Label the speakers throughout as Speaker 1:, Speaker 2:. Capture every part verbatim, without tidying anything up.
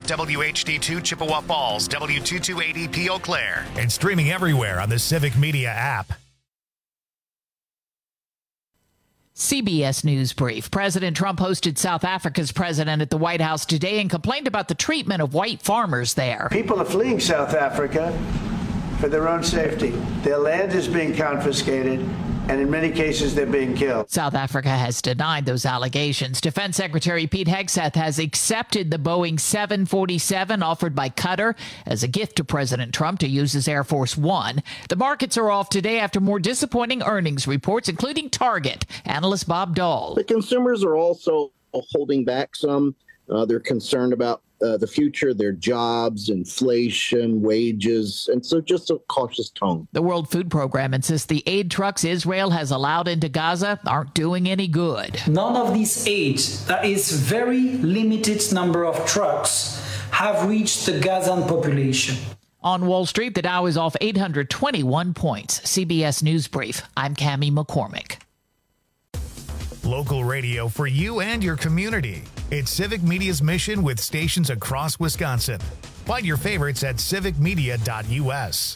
Speaker 1: W H D two Chippewa Falls, W two two eighty P Eau Claire, and streaming everywhere on the Civic Media app.
Speaker 2: C B S News Brief. President Trump hosted South Africa's president at the White House today and complained about the treatment of white farmers there.
Speaker 3: People are fleeing South Africa for their own safety. Their land is being confiscated, and in many cases, they're being killed.
Speaker 2: South Africa has denied those allegations. Defense Secretary Pete Hegseth has accepted the Boeing seven forty-seven offered by Qatar as a gift to President Trump to use as Air Force One. The markets are off today after more disappointing earnings reports, including Target. Analyst Bob Dahl.
Speaker 4: The consumers are also holding back some. Uh, they're concerned about Uh, the future, their jobs, inflation, wages, and so just a cautious tone.
Speaker 2: The World Food Program insists the aid trucks Israel has allowed into Gaza aren't doing any good.
Speaker 5: None of these aid, that is very limited number of trucks, have reached the Gazan population.
Speaker 2: On Wall Street, the Dow is off eight hundred twenty-one points. C B S News Brief. I'm Cammie McCormick.
Speaker 1: Local radio for you and your community. It's Civic Media's mission with stations across Wisconsin. Find your favorites at civic media dot U S.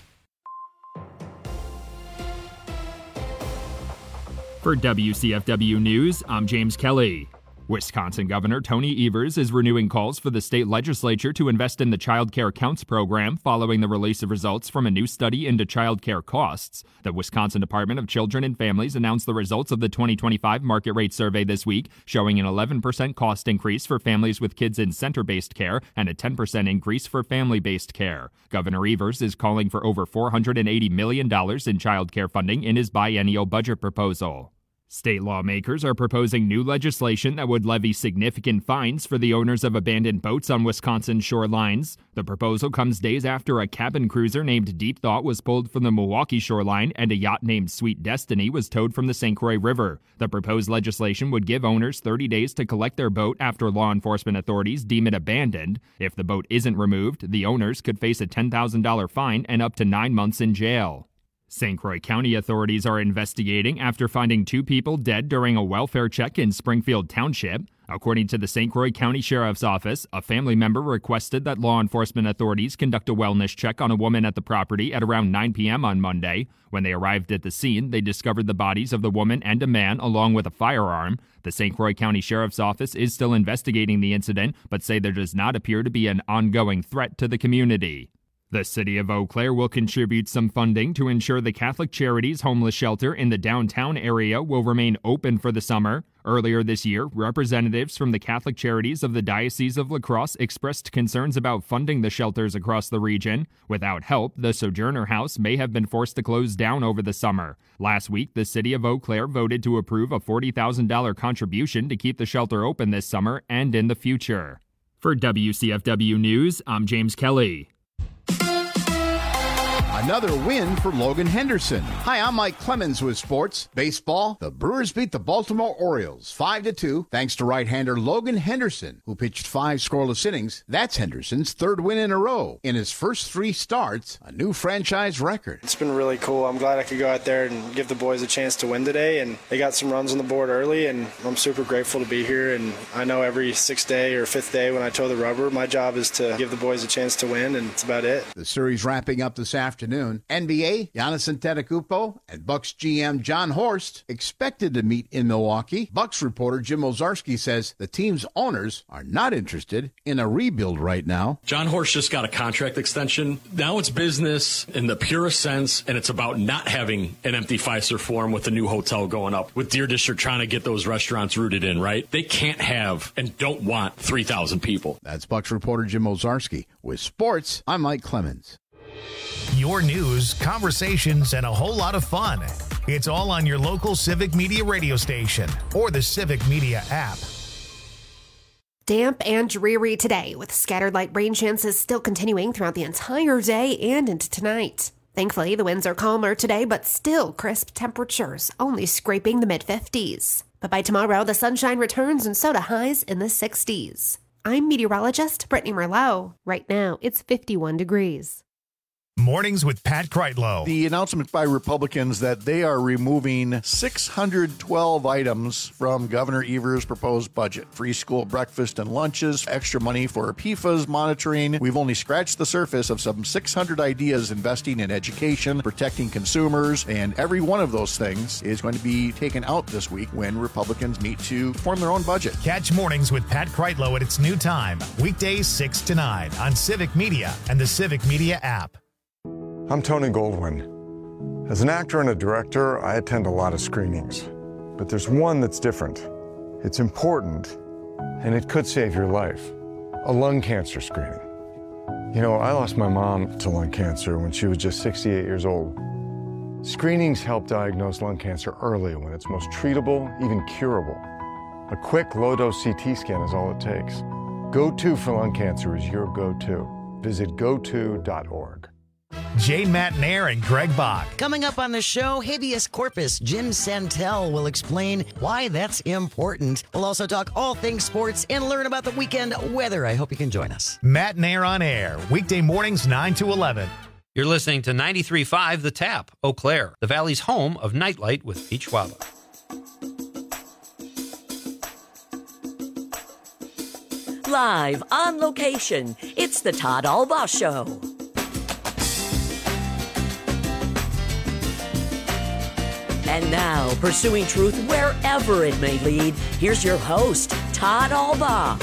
Speaker 6: For W C F W News, I'm James Kelly. Wisconsin Governor Tony Evers is renewing calls for the state legislature to invest in the Child Care Counts program following the release of results from a new study into child care costs. The Wisconsin Department of Children and Families announced the results of the twenty twenty-five market rate survey this week, showing an eleven percent cost increase for families with kids in center-based care and a ten percent increase for family-based care. Governor Evers is calling for over four hundred eighty million dollars in child care funding in his biennial budget proposal. State lawmakers are proposing new legislation that would levy significant fines for the owners of abandoned boats on Wisconsin shorelines. The proposal comes days after a cabin cruiser named Deep Thought was pulled from the Milwaukee shoreline and a yacht named Sweet Destiny was towed from the Saint Croix River. The proposed legislation would give owners thirty days to collect their boat after law enforcement authorities deem it abandoned. If the boat isn't removed, the owners could face a ten thousand dollars fine and up to nine months in jail. Saint Croix County authorities are investigating after finding two people dead during a welfare check in Springfield Township. According to the Saint Croix County Sheriff's Office, a family member requested that law enforcement authorities conduct a wellness check on a woman at the property at around nine p.m. on Monday. When they arrived at the scene, they discovered the bodies of the woman and a man along with a firearm. The Saint Croix County Sheriff's Office is still investigating the incident, but say there does not appear to be an ongoing threat to the community. The city of Eau Claire will contribute some funding to ensure the Catholic Charities homeless shelter in the downtown area will remain open for the summer. Earlier this year, representatives from the Catholic Charities of the Diocese of La Crosse expressed concerns about funding the shelters across the region. Without help, the Sojourner House may have been forced to close down over the summer. Last week, the city of Eau Claire voted to approve a forty thousand dollars contribution to keep the shelter open this summer and in the future. For W C F W News, I'm James Kelly.
Speaker 7: Another win for Logan Henderson. Hi, I'm Mike Clemens with sports. Baseball, the Brewers beat the Baltimore Orioles five to two thanks to right-hander Logan Henderson, who pitched five scoreless innings. That's Henderson's third win in a row. In his first three starts, a new franchise record.
Speaker 8: It's been really cool. I'm glad I could go out there and give the boys a chance to win today, and they got some runs on the board early, and I'm super grateful to be here. And I know every sixth day or fifth day when I toe the rubber, my job is to give the boys a chance to win, and that's about it.
Speaker 7: The series wrapping up this afternoon. N B A, Giannis Antetokounmpo and Bucks G M John Horst expected to meet in Milwaukee. Bucks reporter Jim Ozarski says the team's owners are not interested in a rebuild right now.
Speaker 9: John Horst just got a contract extension. Now it's business in the purest sense, and it's about not having an empty Fiserv Forum with a new hotel going up, with Deer District trying to get those restaurants rooted in, right? They can't have and don't want three thousand people.
Speaker 7: That's Bucks reporter Jim Ozarski. With sports, I'm Mike Clemens.
Speaker 1: Your news, conversations, and a whole lot of fun. It's all on your local Civic Media radio station or the Civic Media app.
Speaker 10: Damp and dreary today, with scattered light rain chances still continuing throughout the entire day and into tonight. Thankfully, the winds are calmer today, but still crisp temperatures, only scraping the mid fifties. But by tomorrow, the sunshine returns and so do highs in the sixties. I'm meteorologist Brittany Merlot. Right now, it's fifty-one degrees.
Speaker 1: Mornings with Pat Kreitlow.
Speaker 11: The announcement by Republicans that they are removing six hundred twelve items from Governor Evers' proposed budget. Free school breakfast and lunches, extra money for P FAS monitoring. We've only scratched the surface of some six hundred ideas investing in education, protecting consumers, and every one of those things is going to be taken out this week when Republicans meet to form their own budget.
Speaker 1: Catch Mornings with Pat Kreitlow at its new time, weekdays six to nine on Civic Media and the Civic Media app.
Speaker 12: I'm Tony Goldwyn. As an actor and a director, I attend a lot of screenings. But there's one that's different. It's important, and it could save your life. A lung cancer screening. You know, I lost my mom to lung cancer when she was just sixty-eight years old. Screenings help diagnose lung cancer early when it's most treatable, even curable. A quick, low-dose C T scan is all it takes. Go-To for lung cancer is your go-to. Visit go to dot org.
Speaker 1: Jane Matnair and Greg Bach.
Speaker 13: Coming up on the show, habeas corpus. Jim Santel will explain why that's important. We'll also talk all things sports and learn about the weekend weather. I hope you can join us.
Speaker 1: Matnair on air, weekday mornings nine to eleven.
Speaker 14: You're listening to ninety-three point five The Tap, Eau Claire, the Valley's home of Nightlight with Pete Schwaba.
Speaker 15: Live on location, it's the Todd Albaugh Show. And now, pursuing truth wherever it may lead, here's your host, Todd Albaugh.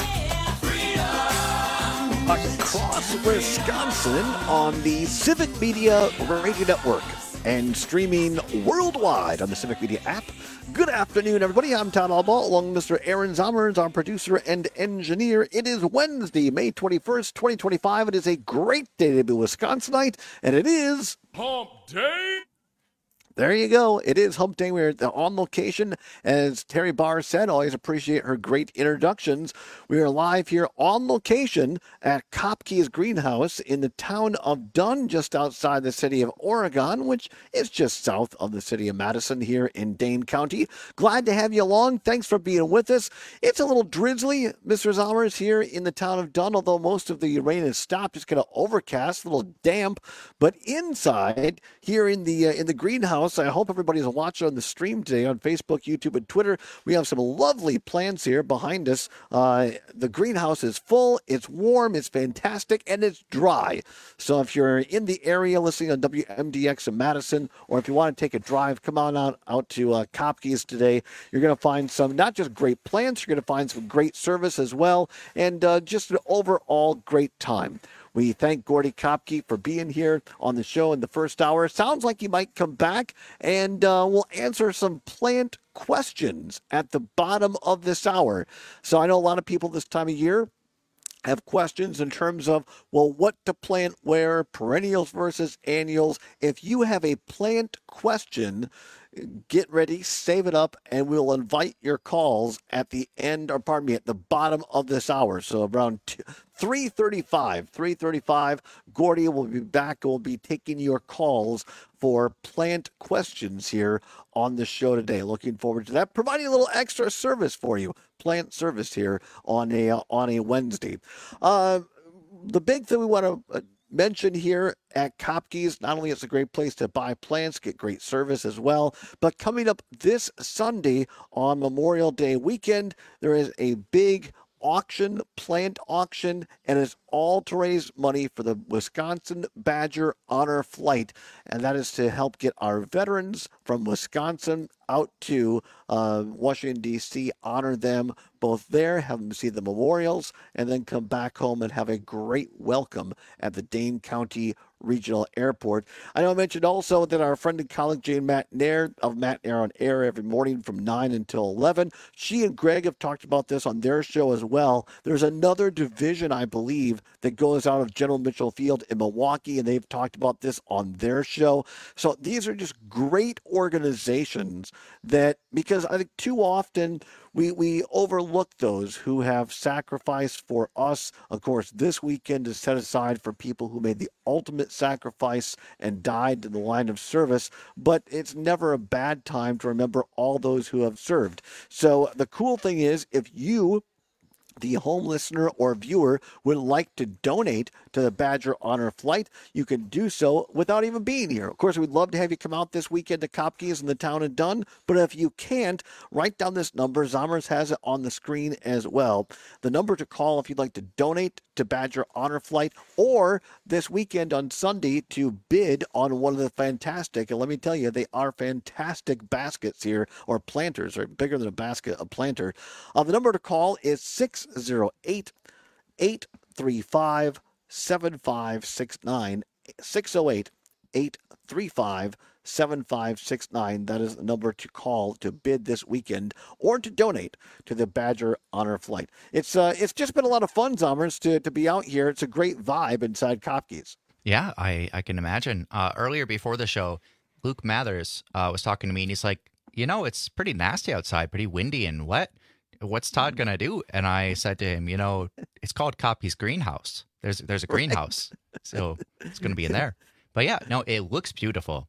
Speaker 16: Across Wisconsin on the Civic Media Radio Network and streaming worldwide on the Civic Media app. Good afternoon, everybody. I'm Todd Albaugh, along with Mister Aaron Zommers, our producer and engineer. It is Wednesday, May twenty-first, twenty twenty-five. It is a great day to be Wisconsinite, and it is
Speaker 17: Hump Day.
Speaker 16: There you go. It is Hump Day. We're on location. As Terry Barr said, always appreciate her great introductions. We are live here on location at Kopke's Greenhouse in the town of Dunn, just outside the city of Oregon, which is just south of the city of Madison here in Dane County. Glad to have you along. Thanks for being with us. It's a little drizzly, Mister Zommers, here in the town of Dunn, although most of the rain has stopped. It's kind of overcast, a little damp. But inside, here in the uh, in the greenhouse, I hope everybody's watching on the stream today on Facebook, YouTube, and Twitter. We have some lovely plants here behind us. Uh, the greenhouse is full, it's warm, it's fantastic, and it's dry. So if you're in the area listening on W M D X in Madison, or if you want to take a drive, come on out, out to uh, Kopke's today. You're going to find some, not just great plants, you're going to find some great service as well, and uh, just an overall great time. We thank Gordy Kopke for being here on the show in the first hour. Sounds like he might come back, and uh, we'll answer some plant questions at the bottom of this hour. So I know a lot of people this time of year have questions in terms of, well, what to plant where, perennials versus annuals. If you have a plant question, get ready, save it up, and we'll invite your calls at the end, or pardon me, at the bottom of this hour. So around three thirty-five, three thirty-five, Gordy will be back. We'll be taking your calls for plant questions here on the show today. Looking forward to that. Providing a little extra service for you, plant service here on a uh, on a Wednesday. Uh, the big thing we want to uh, mention here at Kopke's, not only is it a great place to buy plants, get great service as well, but coming up this Sunday on Memorial Day weekend, there is a big auction, plant auction, and it's all to raise money for the Wisconsin Badger Honor Flight, and that is to help get our veterans from Wisconsin out to uh, Washington, D C, honor them both there, have them see the memorials, and then come back home and have a great welcome at the Dane County Regional Airport. I know I mentioned also that our friend and colleague Jane Matnair of Matnair on Air every morning from nine until eleven. She and Greg have talked about this on their show as well. There's another division, I believe, that goes out of General Mitchell Field in Milwaukee, and they've talked about this on their show. So these are just great organizations that, because I think too often we, we overlook those who have sacrificed for us. Of course, this weekend is set aside for people who made the ultimate sacrifice and died in the line of service, but it's never a bad time to remember all those who have served. So the cool thing is, if you the home listener or viewer would like to donate to the Badger Honor Flight, you can do so without even being here. Of course, we'd love to have you come out this weekend to Kopke's in the town of Dunn, but if you can't, write down this number. Zommers has it on the screen as well. The number to call if you'd like to donate to Badger Honor Flight, or this weekend on Sunday to bid on one of the fantastic, and let me tell you, they are fantastic baskets here, or planters, or bigger than a basket, a planter. Uh, the number to call is six oh eight, eight three five, seven five six nine, six oh eight, eight three five, seven five six nine. That is the number to call to bid this weekend or to donate to the Badger Honor Flight. It's uh, it's just been a lot of fun, Zommers, to, to be out here. It's a great vibe inside Kopke's.
Speaker 17: Yeah, I, I can imagine. Uh, earlier before the show, Luke Mathers uh, was talking to me, and he's like, you know, it's pretty nasty outside, pretty windy and wet. What's Todd going to do? And I said to him, you know, it's called Kopke's Greenhouse. There's there's a greenhouse, so it's going to be in there. But yeah, no, it looks beautiful.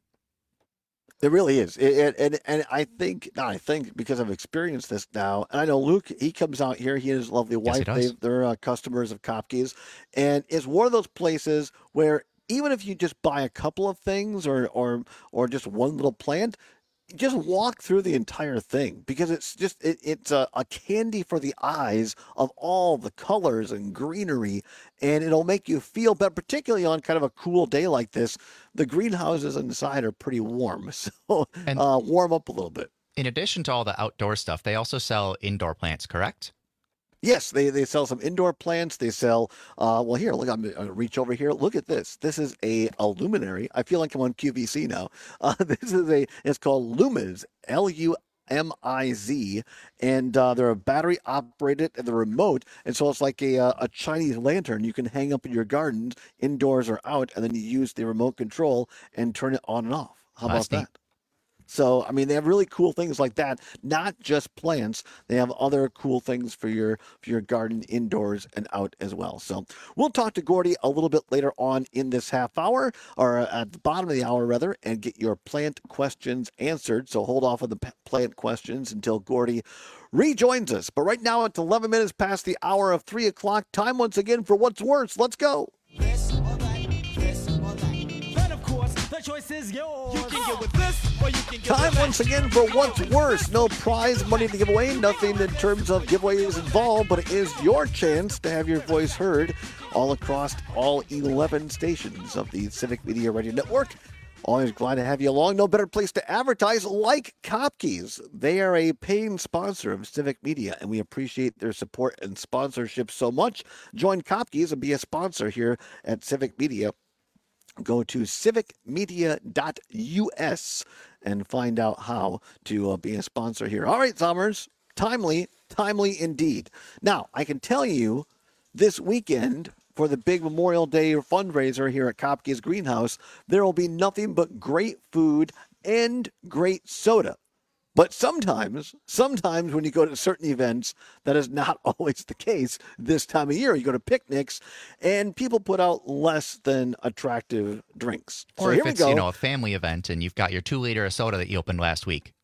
Speaker 16: It really is. It, it, and and I think, not I think, because I've experienced this now, and I know Luke, he comes out here, he and his lovely wife,
Speaker 17: yes,
Speaker 16: they, they're uh, customers of Kopke's, and it's one of those places where even if you just buy a couple of things or or or just one little plant, just walk through the entire thing, because it's just it, it's a, a candy for the eyes of all the colors and greenery, and it'll make you feel better, particularly on kind of a cool day like this. The greenhouses inside are pretty warm, so
Speaker 17: and
Speaker 16: uh, warm up a little bit.
Speaker 17: In addition to all the outdoor stuff, they also sell indoor plants, correct?
Speaker 16: Yes, they, they sell some indoor plants. They sell, uh, well, here, look, I'm going to reach over here. Look at this. This is a, a luminary. I feel like I'm on Q V C now. Uh, this is a, it's called Lumiz, L U M I Z, and uh, they're a battery operated and the remote. And so it's like a, a Chinese lantern you can hang up in your gardens, indoors or out, and then you use the remote control and turn it on and off. How about that? So, I mean, they have really cool things like that, not just plants. They have other cool things for your for your garden indoors and out as well. So we'll talk to Gordy a little bit later on in this half hour, or at the bottom of the hour, rather, and get your plant questions answered. So hold off on the plant questions until Gordy rejoins us. But right now, it's eleven minutes past the hour of three o'clock. Time once again for What's Worse. Let's go.
Speaker 18: This or that, this or that. Then, of course, the choice is yours. You can get with this.
Speaker 16: Time once again for What's Worse. No prize money to give away, nothing in terms of giveaways involved, but it is your chance to have your voice heard all across all eleven stations of the Civic Media Radio Network. Always glad to have you along. No better place to advertise like Kopke's. They are a paying sponsor of Civic Media, and we appreciate their support and sponsorship so much. Join Kopke's and be a sponsor here at Civic Media. Go to civic media dot U S and find out how to uh, be a sponsor here. All right, Zommers, timely, timely indeed. Now, I can tell you this weekend for the big Memorial Day fundraiser here at Kopke's Greenhouse, there will be nothing but great food and great soda. But sometimes, sometimes when you go to certain events, that is not always the case this time of year. You go to picnics, and people put out less than attractive drinks.
Speaker 17: Or
Speaker 16: so
Speaker 17: if
Speaker 16: here
Speaker 17: it's,
Speaker 16: we go.
Speaker 17: you know, a family event and you've got your two liter of soda that you opened last week.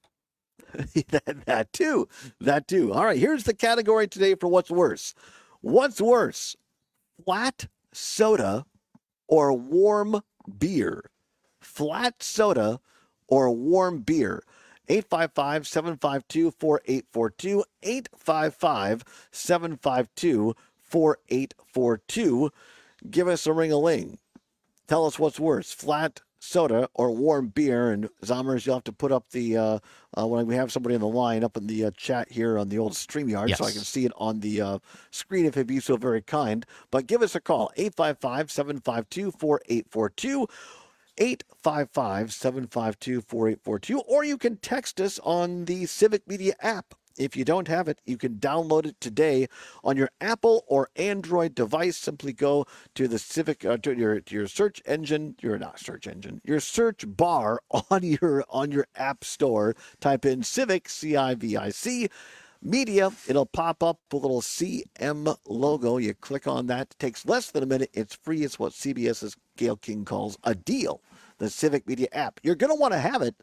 Speaker 16: that, that too. That too. All right, here's the category today for What's Worse. What's worse, flat soda or warm beer? Flat soda or warm beer? eight five five, seven five two, four eight four two, eight five five, seven five two, four eight four two. Give us a ring-a-ling. Tell us what's worse, flat soda or warm beer. And Zommers, you'll have to put up the, uh, uh, when we have somebody on the line, up in the uh, chat here on the old StreamYard,
Speaker 17: yes,
Speaker 16: so I can see it on the uh, screen if it'd be so very kind. But give us a call, eight five five, seven five two, four eight four two. eight five five, seven five two, four eight four two, or you can text us on the Civic Media app. If you don't have it, you can download it today on your Apple or Android device. Simply go to the Civic, uh, to your to your search engine, your not search engine, your search bar on your on your app store. Type in Civic, C I V I C. Media, it'll pop up a little C M logo. You click on that. It takes less than a minute. It's free. It's what CBS's Gail King calls a deal. The Civic Media app. You're going to want to have it.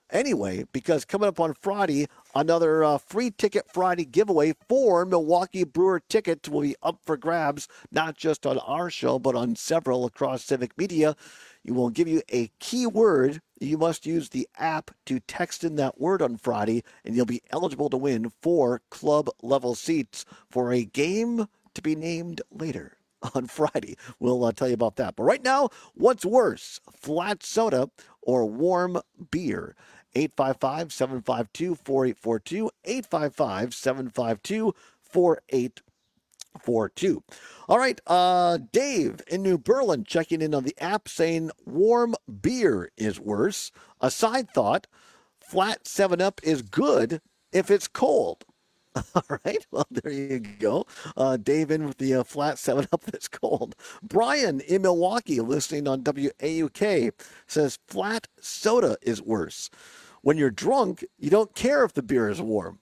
Speaker 16: anyway, because coming up on Friday, another uh, free ticket Friday giveaway for Milwaukee Brewer tickets will be up for grabs, not just on our show, but on several across Civic Media. You will give you a keyword. You must use the app to text in that word on Friday, and you'll be eligible to win four club-level seats for a game to be named later on Friday. We'll uh, tell you about that. But right now, what's worse, flat soda or warm beer? eight five five, seven five two, four eight four two, eight five five, seven five two, four eight four two. All right, uh, Dave in New Berlin checking in on the app saying warm beer is worse. A side thought, flat seven up is good if it's cold. All right, well, there you go. Uh, Dave in with the uh, flat seven up that's cold. Brian in Milwaukee listening on W A U K says flat soda is worse. When you're drunk, you don't care if the beer is warm.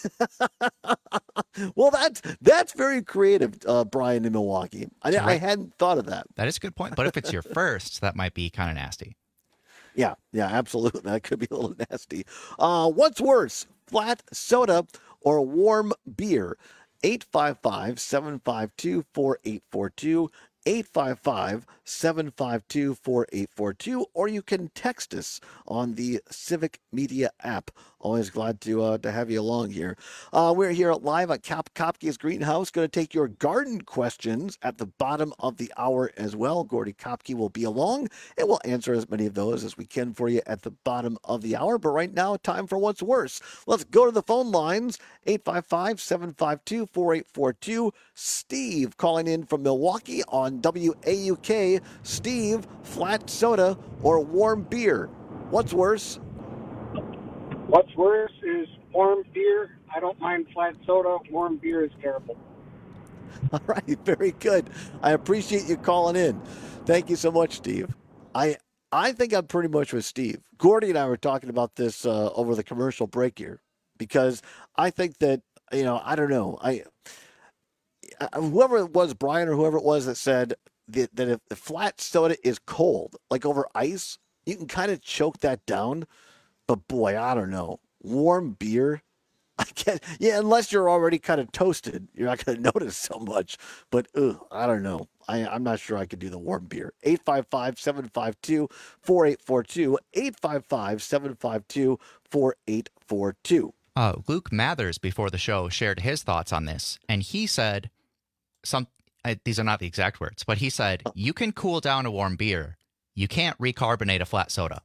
Speaker 16: Well, that's that's very creative, uh, Brian in Milwaukee. I, I hadn't thought of that.
Speaker 17: That is a good point. But if it's your first, that might be kind of nasty.
Speaker 16: Yeah, yeah, absolutely. That could be a little nasty. Uh, what's worse, flat soda or warm beer? eight five five, seven five two, four eight four two, eight five five, seven five two, four eight four two, or you can text us on the Civic Media app. Always glad to uh, to have you along here. Uh, we're here live at Kop- Kopke's Greenhouse. Going to take your garden questions at the bottom of the hour as well. Gordy Kopke will be along, and we'll answer as many of those as we can for you at the bottom of the hour. But right now, time for what's worse. Let's go to the phone lines. eight five five, seven five two, four eight four two. Steve calling in from Milwaukee on W A U K. Steve, flat soda or warm beer? What's worse?
Speaker 19: What's worse is warm beer. I don't mind flat soda. Warm beer is terrible.
Speaker 16: All right, very good. I appreciate you calling in. Thank you so much, Steve. I I think I'm pretty much with Steve. Gordy and I were talking about this uh, over the commercial break here, because I think that, you know, I don't know. I, I whoever it was, Brian or whoever it was that said that, that if the flat soda is cold, like over ice, you can kind of choke that down. But boy, I don't know. Warm beer, I can't. Yeah, unless you're already kind of toasted, you're not going to notice so much. But ugh, I don't know. I, I'm not sure I could do the warm beer. eight five five, seven five two, four eight four two. eight five five, seven five two, four eight four two.
Speaker 17: Uh, Luke Mathers, before the show, shared his thoughts on this, and he said, "Some uh, these are not the exact words, but he said, you can cool down a warm beer. You can't recarbonate a flat soda."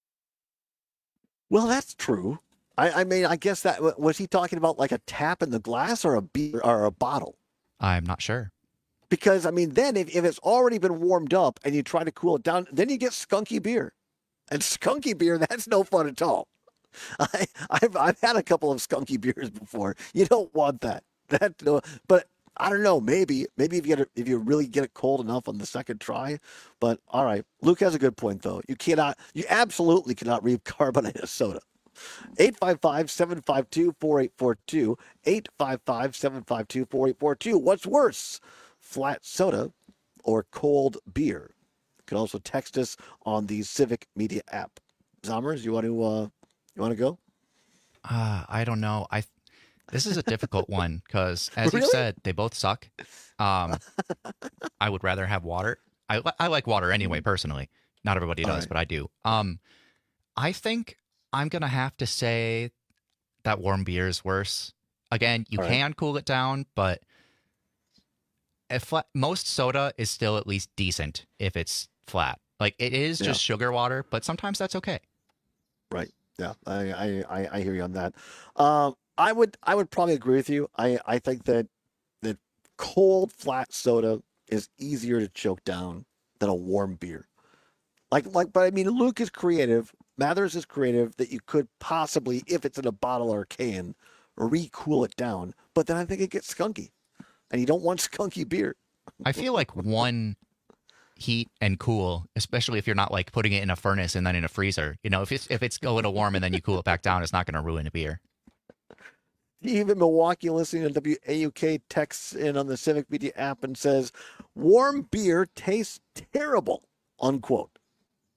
Speaker 16: Well, that's true. I, I mean, I guess that was he talking about like a tap in the glass or a beer or a bottle?
Speaker 17: I'm not sure.
Speaker 16: Because, I mean, then if, if it's already been warmed up and you try to cool it down, then you get skunky beer. And skunky beer, that's no fun at all. I, I've I've had a couple of skunky beers before. You don't want that. That, no, but I don't know. Maybe maybe if you get it, if you really get it cold enough on the second try. But all right, Luke has a good point though. You cannot, you absolutely cannot recarbonate a soda. eight five five, seven five two, four eight four two. eight five five, seven five two, four eight four two. What's worse, flat soda or cold beer? You can also text us on the Civic Media app. Zommers, you want to uh, you want to go?
Speaker 17: Uh, I don't know. I this is a difficult one because, as
Speaker 16: Really?
Speaker 17: you said, they both suck. Um, I would rather have water. I li- I like water anyway, personally. Not everybody
Speaker 16: All
Speaker 17: does,
Speaker 16: right.
Speaker 17: but I do. Um, I think I'm gonna have to say that warm beer is worse. Again, you
Speaker 16: All right.
Speaker 17: can cool it down, but if flat, most soda is still at least decent if it's flat. Like it is just sugar water, but sometimes that's okay.
Speaker 16: Right. Yeah, I I, I, I hear you on that. Um, I would I would probably agree with you. I, I think that that cold flat soda is easier to choke down than a warm beer. Like like, but I mean, Luke is creative. Mathers is creative that you could possibly, if it's in a bottle or a can, re-cool it down. But then I think it gets skunky, and you don't want skunky beer.
Speaker 17: I feel like one heat and cool, especially if you're not like putting it in a furnace and then in a freezer. You know, if it's if it's a little warm and then you cool it back down, it's not going to ruin a beer.
Speaker 16: Steve in Milwaukee listening to W A U K texts in on the Civic Media app and says, warm beer tastes terrible, unquote.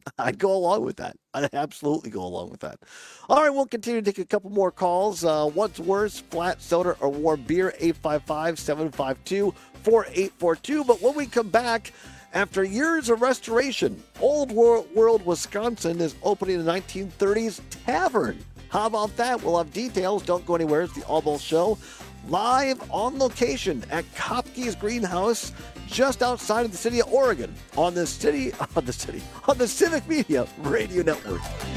Speaker 16: I'd go along with that. I'd absolutely go along with that. All right, we'll continue to take a couple more calls. Uh, what's worse, flat soda or warm beer? eight five five, seven five two, four eight four two. But when we come back, after years of restoration, Old World, World Wisconsin is opening a nineteen thirties tavern. How about that? We'll have details. Don't go anywhere. It's the Almost Show. Live on location at Kopke's Greenhouse, just outside of the city of Oregon, on the city, on the city, on the Civic Media Radio Network.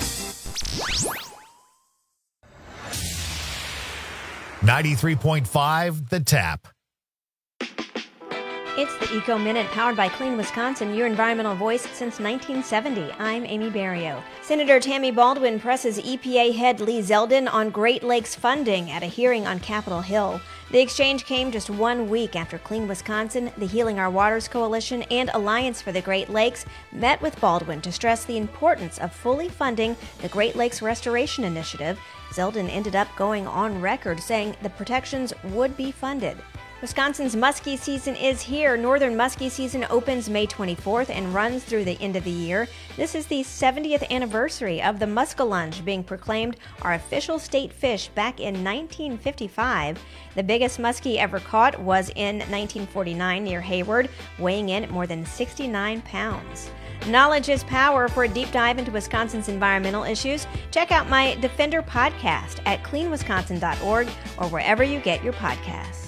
Speaker 1: ninety-three point five The Tap.
Speaker 20: It's the Eco Minute, powered by Clean Wisconsin, your environmental voice since nineteen seventy. I'm Amy Barrio. Senator Tammy Baldwin presses E P A head Lee Zeldin on Great Lakes funding at a hearing on Capitol Hill. The exchange came just one week after Clean Wisconsin, the Healing Our Waters Coalition, and Alliance for the Great Lakes met with Baldwin to stress the importance of fully funding the Great Lakes Restoration Initiative. Zeldin ended up going on record saying the protections would be funded. Wisconsin's muskie season is here. Northern muskie season opens May twenty-fourth and runs through the end of the year. This is the seventieth anniversary of the muskellunge being proclaimed our official state fish back in nineteen fifty-five. The biggest muskie ever caught was in nineteen forty-nine near Hayward, weighing in at more than sixty-nine pounds. Knowledge is power. For a deep dive into Wisconsin's environmental issues, check out my Defender podcast at clean wisconsin dot org or wherever you get your podcasts.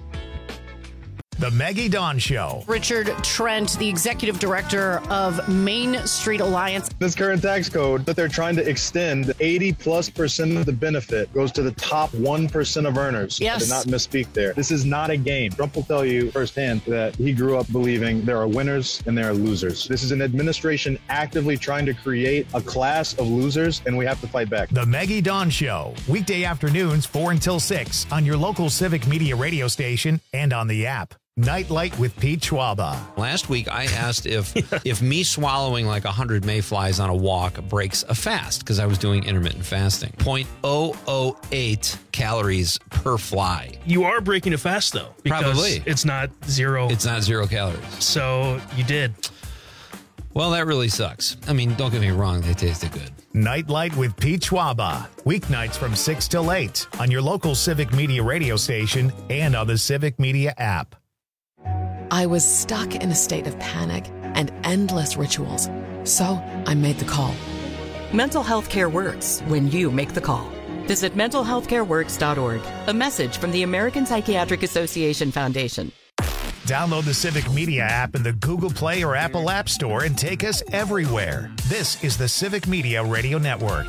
Speaker 1: The Maggie Dawn Show.
Speaker 21: Richard Trent, the executive director of Main Street Alliance.
Speaker 22: This current tax code that they're trying to extend, eighty plus percent of the benefit goes to the top one percent of earners.
Speaker 21: Yes.
Speaker 22: I did not misspeak there. This is not a game. Trump will tell you firsthand that he grew up believing there are winners and there are losers. This is an administration actively trying to create a class of losers, and we have to fight back.
Speaker 1: The Maggie Dawn Show. Weekday afternoons, four until six on your local Civic Media radio station and on the app. Nightlight with Pete Schwaba.
Speaker 23: Last week, I asked if if me swallowing like one hundred mayflies on a walk breaks a fast, because I was doing intermittent fasting. zero point zero zero eight calories per fly.
Speaker 24: You are breaking a fast, though. Because
Speaker 23: Probably.
Speaker 24: It's not zero.
Speaker 23: It's not zero calories.
Speaker 24: So you did.
Speaker 23: Well, that really sucks. I mean, don't get me wrong. They tasted good.
Speaker 1: Nightlight with Pete Schwaba. Weeknights from six till eight on your local Civic Media radio station and on the Civic Media app.
Speaker 25: I was stuck in a state of panic and endless rituals. So I made the call.
Speaker 26: Mental health care works when you make the call. Visit mental health care works dot org. A message from the American Psychiatric Association Foundation.
Speaker 1: Download the Civic Media app in the Google Play or Apple App Store and take us everywhere. This is the Civic Media Radio Network.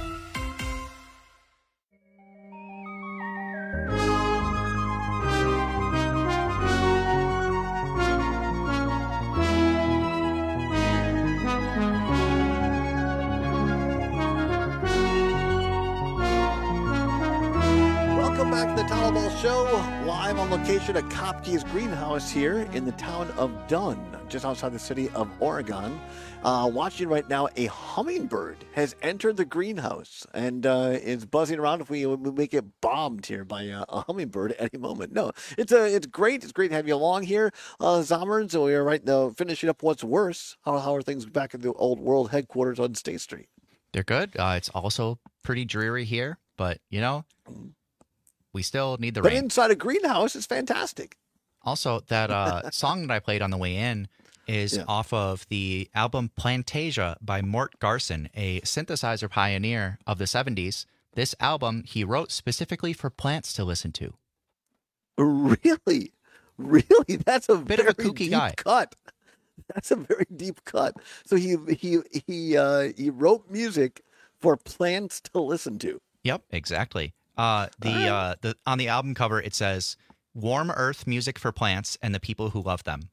Speaker 16: Show live on location at Kopke's Greenhouse here in the town of Dunn, just outside the city of Oregon. Uh, watching right now, a hummingbird has entered the greenhouse and uh, is buzzing around. If we, we may get bombed here by a, a hummingbird at any moment. No, it's a, it's great. It's great to have you along here, uh, Zommers. So we are right now finishing up what's worse. How, how are things back at the Old World headquarters on State Street?
Speaker 17: They're good. Uh, it's also pretty dreary here, but, you know, we still need the
Speaker 16: but
Speaker 17: rain.
Speaker 16: But inside a greenhouse is fantastic.
Speaker 17: Also, that uh, song that I played on the way in is yeah. off of the album Plantasia by Mort Garson, a synthesizer pioneer of the seventies. This album he wrote specifically for plants to listen to.
Speaker 16: Really? Really? That's a
Speaker 17: bit
Speaker 16: very
Speaker 17: of a kooky
Speaker 16: deep
Speaker 17: guy.
Speaker 16: cut. That's a very deep cut. So he he he uh, he wrote music for plants to listen to.
Speaker 17: Yep, exactly. Uh, the right. uh, the on the album cover it says "Warm Earth Music for Plants and the People Who Love Them."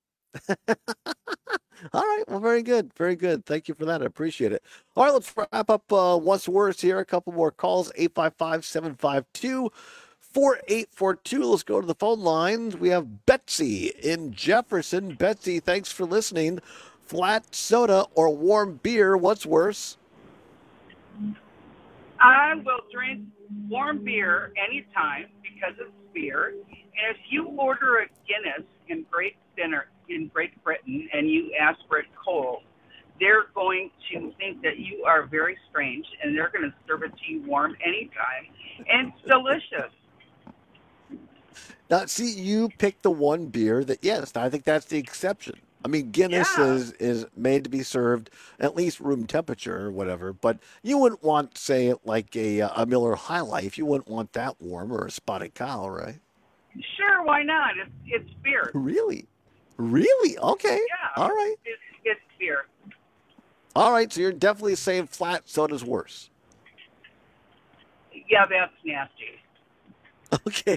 Speaker 16: All right, well, very good, very good. Thank you for that. I appreciate it. All right, let's wrap up uh, what's worse here. A couple more calls: eight five five, seven five two, four eight four two. Let's go to the phone lines. We have Betsy in Jefferson. Betsy, thanks for listening. Flat soda or warm beer? What's worse?
Speaker 27: I will drink warm beer anytime because it's beer. And if you order a Guinness in Great Dinner in Great Britain and you ask for it cold, they're going are very strange, and they're going to serve it to you warm anytime, and it's delicious.
Speaker 16: Now, see, you picked the one beer that, yes, I think that's the exception. I mean, Guinness
Speaker 27: Yeah.
Speaker 16: is, is made to be served at least room temperature or whatever, but you wouldn't want, say, like a, a Miller High Life. You wouldn't want that warm, or a Spotted Cow, right?
Speaker 27: Sure, why not? It's it's beer.
Speaker 16: Really? Really? Okay.
Speaker 27: Yeah.
Speaker 16: All right.
Speaker 27: It's it's beer.
Speaker 16: All right, so you're definitely saying flat soda's worse.
Speaker 27: Yeah, that's nasty.
Speaker 16: Okay.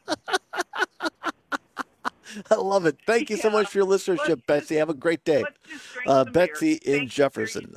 Speaker 16: I love it. Thank you so much for your listenership, Betsy. Have a great day. Uh, Betsy in Jefferson.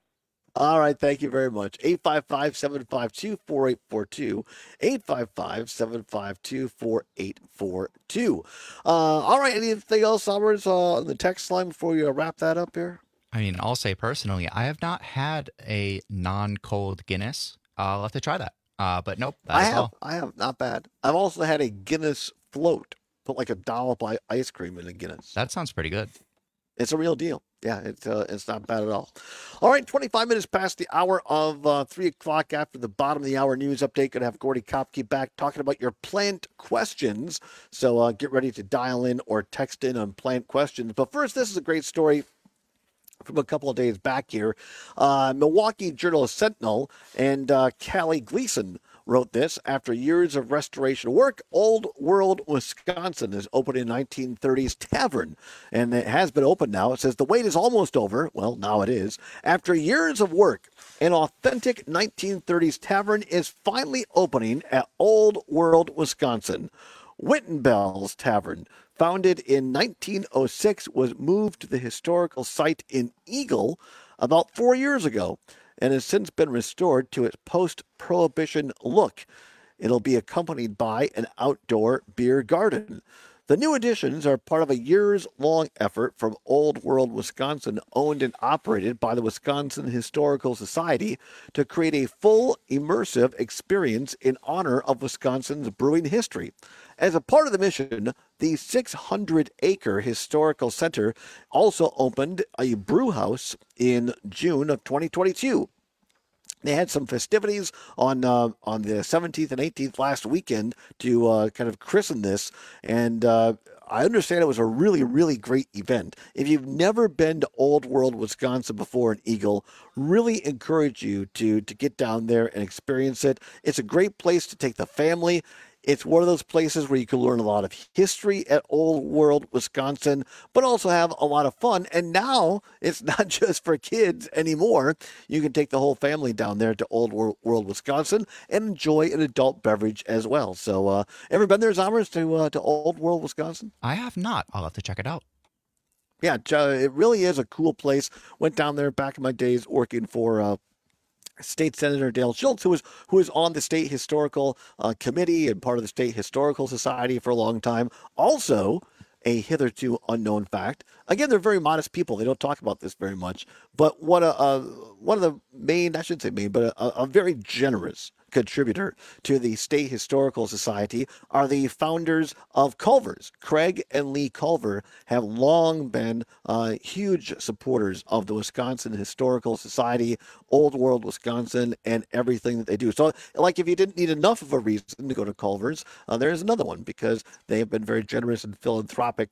Speaker 16: All right. Thank you very much. eight five five, seven five two, four eight four two. eight five five, seven five two, four eight four two. Uh, all right. Anything else, Summers, uh, on the text line before we uh, wrap that up here?
Speaker 17: I mean, I'll say personally, I have not had a non-cold Guinness. Uh, I'll have to try that. Uh, but nope, that
Speaker 16: I
Speaker 17: is
Speaker 16: have.
Speaker 17: all.
Speaker 16: I have. Not bad. I've also had a Guinness float. Put like a dollop of ice cream in a Guinness.
Speaker 17: That sounds pretty good.
Speaker 16: It's a real deal. Yeah, it's uh, it's not bad at all. All right, twenty-five minutes past the hour of uh, three o'clock after the bottom of the hour news update. Going to have Gordy Kopke back talking about your plant questions. So uh, get ready to dial in or text in on plant questions. But first, this is a great story from a couple of days back here. Uh, Milwaukee Journal-Sentinel and uh, Callie Gleason wrote this. After years of restoration work, Old World, Wisconsin is opened in nineteen thirties tavern, and it has been open now. It says the wait is almost over. Well, now it is. After years of work, an authentic nineteen thirties tavern is finally opening at Old World, Wisconsin. Wittenbell's Tavern, founded in nineteen oh six, was moved to the historical site in Eagle about four years ago and has since been restored to its post-prohibition look. It'll be accompanied by an outdoor beer garden. The new additions are part of a years-long effort from Old World, Wisconsin, owned and operated by the Wisconsin Historical Society, to create a full, immersive experience in honor of Wisconsin's brewing history. As a part of the mission, the six hundred acre historical center also opened a brew house in June of twenty twenty-two. They had some festivities on uh, on the seventeenth and eighteenth last weekend to uh, kind of christen this, and uh, I understand it was a really, really great event. If you've never been to Old World, Wisconsin before in Eagle, really encourage you to to get down there and experience it. It's a great place to take the family. It's one of those places where you can learn a lot of history at Old World, Wisconsin, but also have a lot of fun. And now it's not just for kids anymore. You can take the whole family down there to Old World, Wisconsin, and enjoy an adult beverage as well. So, uh, ever been there, Zommers, to uh, to Old World, Wisconsin?
Speaker 17: I have not. I'll have to check it out.
Speaker 16: Yeah, it really is a cool place. Went down there back in my days working for uh, State Senator Dale Schultz, who was who was on the State Historical uh, Committee and part of the State Historical Society for a long time. Also, a hitherto unknown fact. Again, they're very modest people. They don't talk about this very much. But what a, a one of the main, I shouldn't say main, but a, a very generous contributor to the State Historical Society are the founders of Culver's. Craig and Lee Culver have long been uh, huge supporters of the Wisconsin Historical Society, Old World Wisconsin, and everything that they do. So, like, if you didn't need enough of a reason to go to Culver's, uh, there's another one, because they have been very generous and philanthropic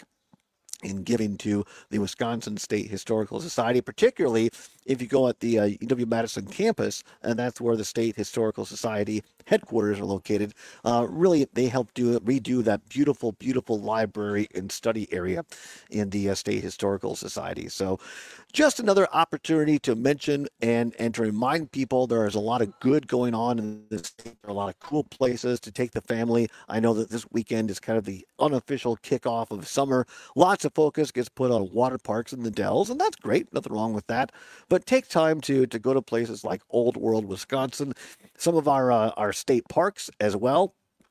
Speaker 16: in giving to the Wisconsin State Historical Society, particularly if you go at the uh, U W-Madison campus, and that's where the State Historical Society headquarters are located. Uh, really, they help do redo that beautiful, beautiful library and study area in the uh, State Historical Society. So just another opportunity to mention and, and to remind people there is a lot of good going on in the state. There are a lot of cool places to take the family. I know that this weekend is kind of the unofficial kickoff of summer. Lots of focus gets put on water parks in the Dells, and that's great. Nothing wrong with that. But take time to to go to places like Old World, Wisconsin. Some of our uh, our state parks as well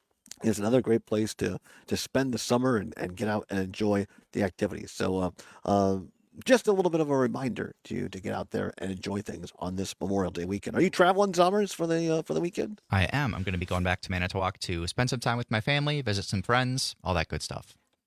Speaker 16: is another great place to to spend the summer and, and get out and enjoy the activities. So uh, uh, just a little bit of a reminder to to get out there and enjoy things on this Memorial Day weekend. Are you traveling, Zommers, for the uh, for the weekend?
Speaker 17: I am. I'm going to be going back to Manitowoc to spend some time with my family, visit some friends, all that good stuff.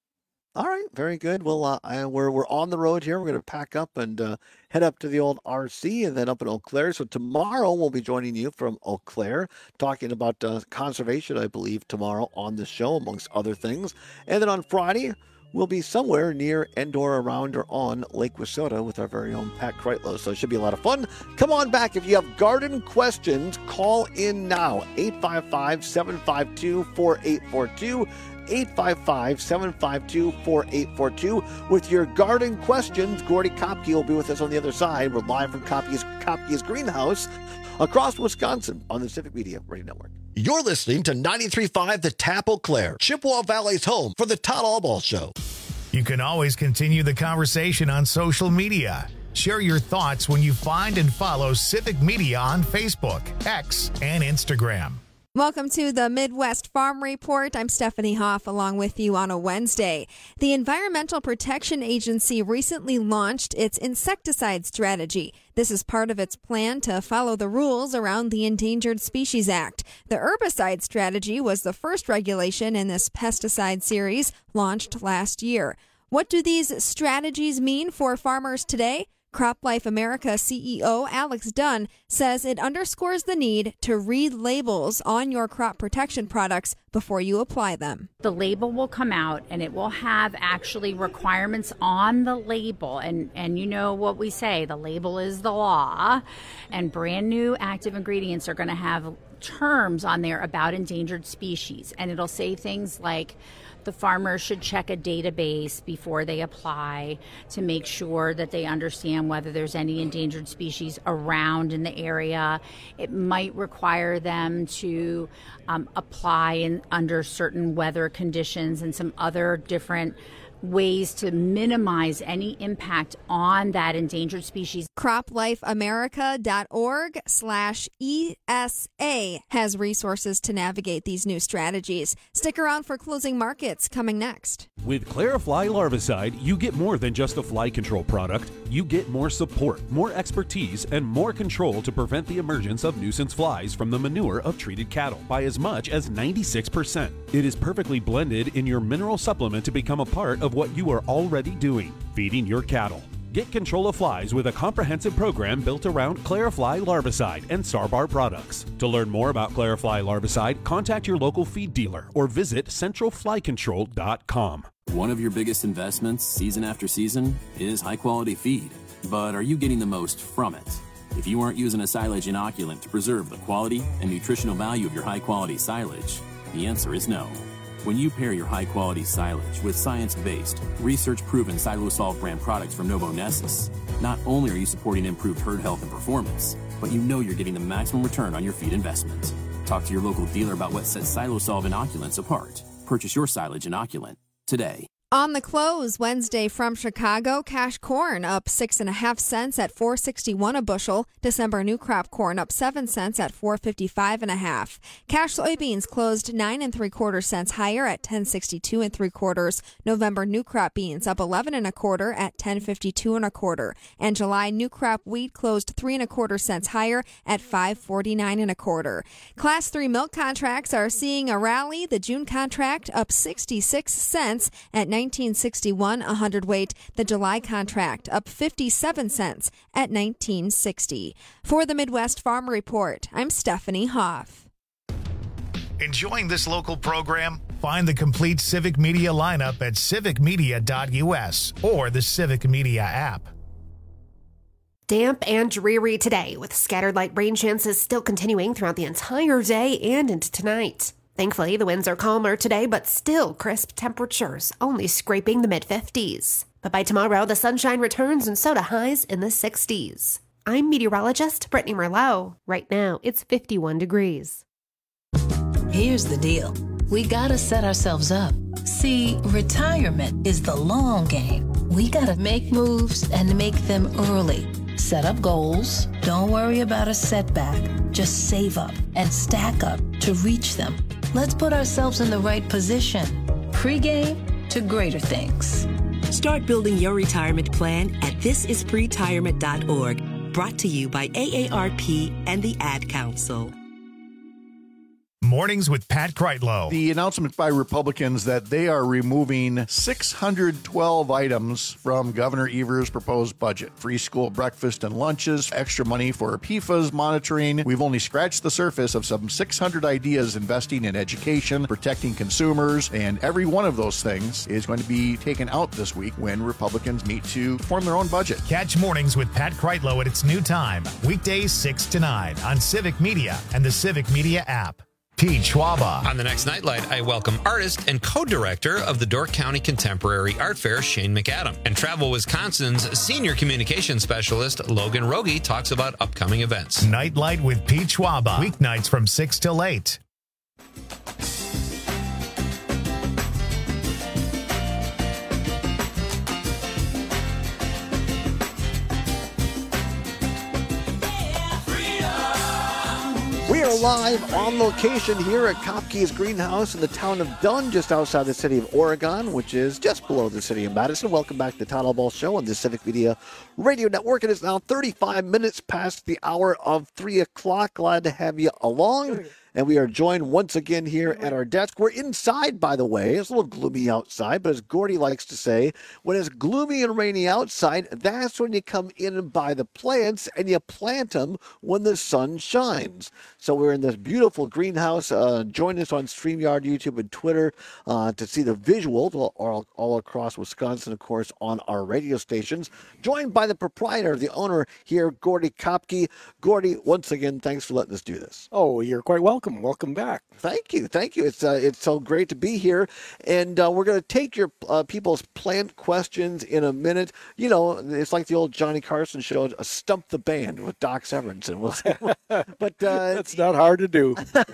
Speaker 16: All right, very good. Well, uh, I, we're we're on the road here. We're going to pack up and uh, head up to the old R C and then up in Eau Claire. So tomorrow we'll be joining you from Eau Claire, talking about uh, conservation, I believe, tomorrow on the show, amongst other things. And then on Friday, we'll be somewhere near and or around or on Lake Wissota with our very own Pat Kreitlow. So it should be a lot of fun. Come on back. If you have garden questions, call in now. eight five five, seven five two, four eight four two. eight five five, seven five two, four eight four two. With your garden questions, Gordy Kopke will be with us on the other side. We're live from Kopke's, Kopke's Greenhouse across Wisconsin on the Civic Media Radio Network.
Speaker 2: You're listening to ninety-three point five The Tap Eau Claire, Chippewa Valley's home for the Todd Allball Show.
Speaker 1: You can always continue the conversation on social media. Share your thoughts when you find and follow Civic Media on Facebook, X, and Instagram.
Speaker 3: Welcome to the Midwest Farm Report. I'm Stephanie Hoff along with you on a Wednesday. The Environmental Protection Agency recently launched its insecticide strategy. This is part of its plan to follow the rules around the Endangered Species Act. The herbicide strategy was the first regulation in this pesticide series launched last year. What do these strategies mean for farmers today? CropLife America C E O Alex Dunn says it underscores the need to read labels on your crop protection products before you apply them.
Speaker 4: The label will come out and it will have actually requirements on the label. And, and you know what we say, the label is the law. And brand new active ingredients are going to have terms on there about endangered species. And it'll say things like, the farmer should check a database before they apply to make sure that they understand whether there's any endangered species around in the area. It might require them to um, apply in, under certain weather conditions and some other different ways to minimize any impact on that endangered species.
Speaker 3: CropLifeAmerica.org slash ESA has resources to navigate these new strategies. Stick around for closing markets coming next.
Speaker 5: With Clarifly Larvicide, you get more than just a fly control product. You get more support, more expertise, and more control to prevent the emergence of nuisance flies from the manure of treated cattle by as much as ninety-six percent. It is perfectly blended in your mineral supplement to become a part of what you are already doing, feeding your cattle. Get control of flies with a comprehensive program built around Clarifly Larvicide and Starbar products. To learn more about Clarifly Larvicide, contact your local feed dealer or visit central fly control dot com.
Speaker 6: One of your biggest investments, season after season, is high-quality feed. But are you getting the most from it? If you aren't using a silage inoculant to preserve the quality and nutritional value of your high-quality silage, the answer is no. When you pair your high-quality silage with science-based, research-proven Silosolv brand products from Novonesis, not only are you supporting improved herd health and performance, but you know you're getting the maximum return on your feed investment. Talk to your local dealer about what sets Silosolv inoculants apart. Purchase your silage inoculant today.
Speaker 3: On the close Wednesday from Chicago, cash corn up six and a half cents at four sixty-one a bushel. December new crop corn up seven cents at four fifty-five and a half. Cash soybeans closed nine and three quarter cents higher at ten sixty-two and three quarters. November new crop beans up eleven and a quarter at ten fifty-two and a quarter. And July new crop wheat closed three and a quarter cents higher at five forty-nine and a quarter. Class three milk contracts are seeing a rally. The June contract up sixty-six cents at nineteen sixty-one a hundredweight. The July contract up fifty-seven cents at nineteen sixty. For the Midwest Farm Report, I'm Stephanie Hoff.
Speaker 1: Enjoying this local program? Find the complete Civic Media lineup at civic media dot U S or the Civic Media app.
Speaker 10: Damp and dreary today, with scattered light rain chances still continuing throughout the entire day and into tonight. Thankfully, the winds are calmer today, but still crisp temperatures, only scraping the mid fifties. But by tomorrow, the sunshine returns and so do highs in the sixties. I'm meteorologist Brittany Merlot. Right now, it's fifty-one degrees.
Speaker 8: Here's the deal. We gotta set ourselves up. See, retirement is the long game. We gotta make moves and make them early. Set up goals. Don't worry about a setback. Just save up and stack up to reach them. Let's put ourselves in the right position. Pre-game to greater things.
Speaker 9: Start building your retirement plan at this is pretirement dot org. Brought to you by A A R P and the Ad Council.
Speaker 1: Mornings with Pat Kreitlow.
Speaker 7: The announcement by Republicans that they are removing six hundred twelve items from Governor Evers' proposed budget. Free school breakfast and lunches, extra money for P F A S monitoring. We've only scratched the surface of some six hundred ideas investing in education, protecting consumers, and every one of those things is going to be taken out this week when Republicans meet to form their own budget.
Speaker 1: Catch Mornings with Pat Kreitlow at its new time, weekdays six to nine on Civic Media and the Civic Media app. Pete Schwaba.
Speaker 23: On the next Nightlight, I welcome artist and co-director of the Dork County Contemporary Art Fair, Shane McAdam. And Travel Wisconsin's senior communications specialist, Logan Rogie, talks about upcoming events.
Speaker 1: Nightlight with Pete Schwaba. Weeknights from six till eight.
Speaker 16: We are live on location here at Kopke's Greenhouse in the town of Dunn, just outside the city of Oregon, which is just below the city of Madison. Welcome back to the Todd Ball Show on the Civic Media Radio Network. It is now thirty-five minutes past the hour of three o'clock. Glad to have you along. And we are joined once again here at our desk. We're inside, by the way. It's a little gloomy outside, but as Gordy likes to say, when it's gloomy and rainy outside, that's when you come in and buy the plants, and you plant them when the sun shines. So we're in this beautiful greenhouse. Uh, join us on StreamYard, YouTube, and Twitter uh, to see the visuals all, all, all across Wisconsin, of course, on our radio stations. Joined by the proprietor, the owner here, Gordy Kopke. Gordy, once again, thanks for letting us do this.
Speaker 11: Oh, you're quite welcome. Welcome back.
Speaker 16: Thank you. Thank you. It's uh, it's so great to be here. And uh, we're going to take your uh, people's plant questions in a minute. You know, it's like the old Johnny Carson show, uh, Stump the Band with Doc Severinsen. We'll see. But uh,
Speaker 11: that's not hard to do.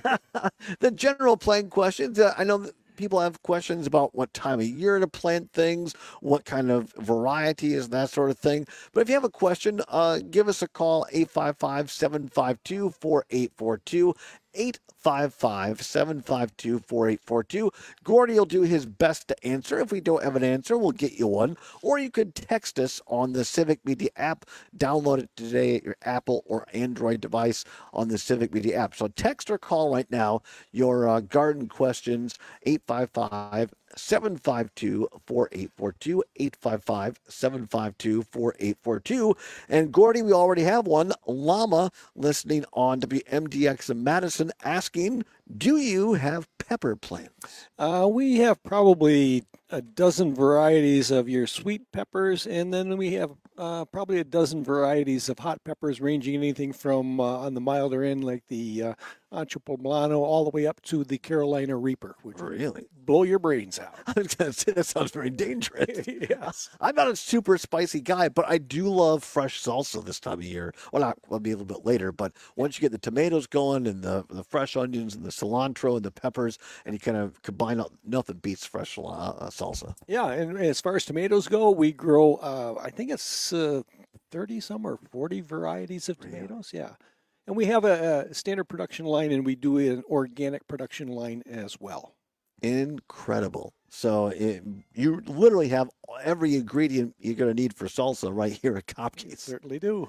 Speaker 16: The general plant questions, uh, I know that people have questions about what time of year to plant things, what kind of variety is that sort of thing. But if you have a question, uh, give us a call, eight five five, seven five two, four eight four two. eight five five, seven five two, four eight four two. Gordy will do his best to answer. If we don't have an answer, we'll get you one. Or you could text us on the Civic Media app. Download it today at your Apple or Android device on the Civic Media app. So text or call right now your uh, garden questions, eight five five, seven five two, four eight four two, eight five five, seven five two, four eight four two. And Gordy, we already have one. Llama listening on W M D X in Madison asking, do you have pepper plants?
Speaker 11: Uh, we have probably a dozen varieties of your sweet peppers, and then we have uh, probably a dozen varieties of hot peppers, ranging anything from uh, on the milder end, like the uh, Ancho Poblano, all the way up to the Carolina Reaper, which
Speaker 16: really
Speaker 11: blow your brains out.
Speaker 16: I was going to say, that sounds very dangerous.
Speaker 11: Yes.
Speaker 16: I'm not a super spicy guy, but I do love fresh salsa this time of year. Well, not, will be a little bit later, but once you get the tomatoes going and the, the fresh onions and the cilantro and the peppers, and you kind of combine out, nothing beats fresh uh, salsa.
Speaker 11: Yeah, and as far as tomatoes go, we grow, uh, I think it's uh, thirty some or forty varieties of tomatoes. Yeah. And we have a, a standard production line, and we do an organic production line as well.
Speaker 16: Incredible. So it, you literally have every ingredient you're going to need for salsa right here at Kopke's.
Speaker 11: Certainly do.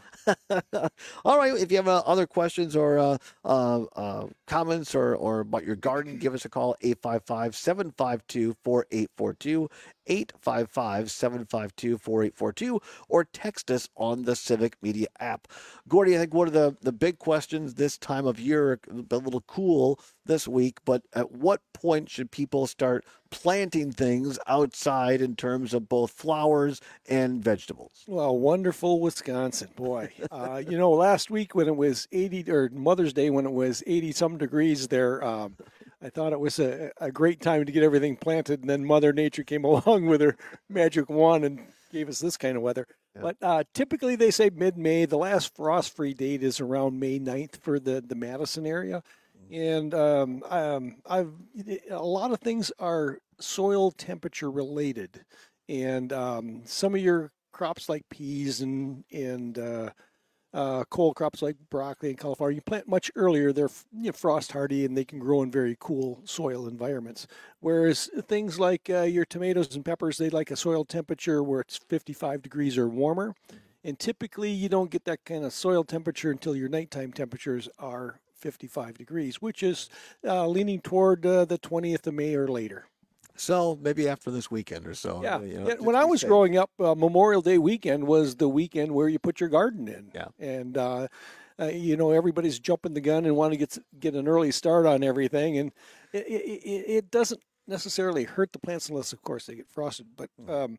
Speaker 16: All right. If you have uh, other questions or uh, uh, uh, comments or, or about your garden, give us a call, eight five five, seven five two, four eight four two, eight five five, seven five two, four eight four two, or text us on the Civic Media app. Gordy, I think one of the, the big questions this time of year, a little cool this week, but at what point should people start planting things outside in terms of both flowers and vegetables?
Speaker 11: Well, wonderful Wisconsin, boy. Uh, you know, last week when it was eighty, or Mother's Day when it was eighty some degrees there, um, I thought it was a, a great time to get everything planted, and then Mother Nature came along with her magic wand and gave us this kind of weather. Yeah. But uh, typically they say mid-May. The last frost-free date is around May ninth for the, the Madison area. And um, um, I've a lot of things are soil temperature related, and um, some of your crops like peas and and uh, uh, cold crops like broccoli and cauliflower, you plant much earlier. They're you know, frost hardy and they can grow in very cool soil environments. Whereas things like uh, your tomatoes and peppers, they like a soil temperature where it's fifty-five degrees or warmer. And typically you don't get that kind of soil temperature until your nighttime temperatures are fifty-five degrees, which is uh, leaning toward uh, the twentieth of May or later.
Speaker 16: So maybe after this weekend or so.
Speaker 11: Yeah.
Speaker 16: You know,
Speaker 11: yeah. When I was
Speaker 16: safe.
Speaker 11: growing up, uh, Memorial Day weekend was the weekend where you put your garden in.
Speaker 16: Yeah.
Speaker 11: And, uh, uh, you know, everybody's jumping the gun and want to get get an early start on everything. And it, it, it doesn't necessarily hurt the plants unless, of course, they get frosted. But um,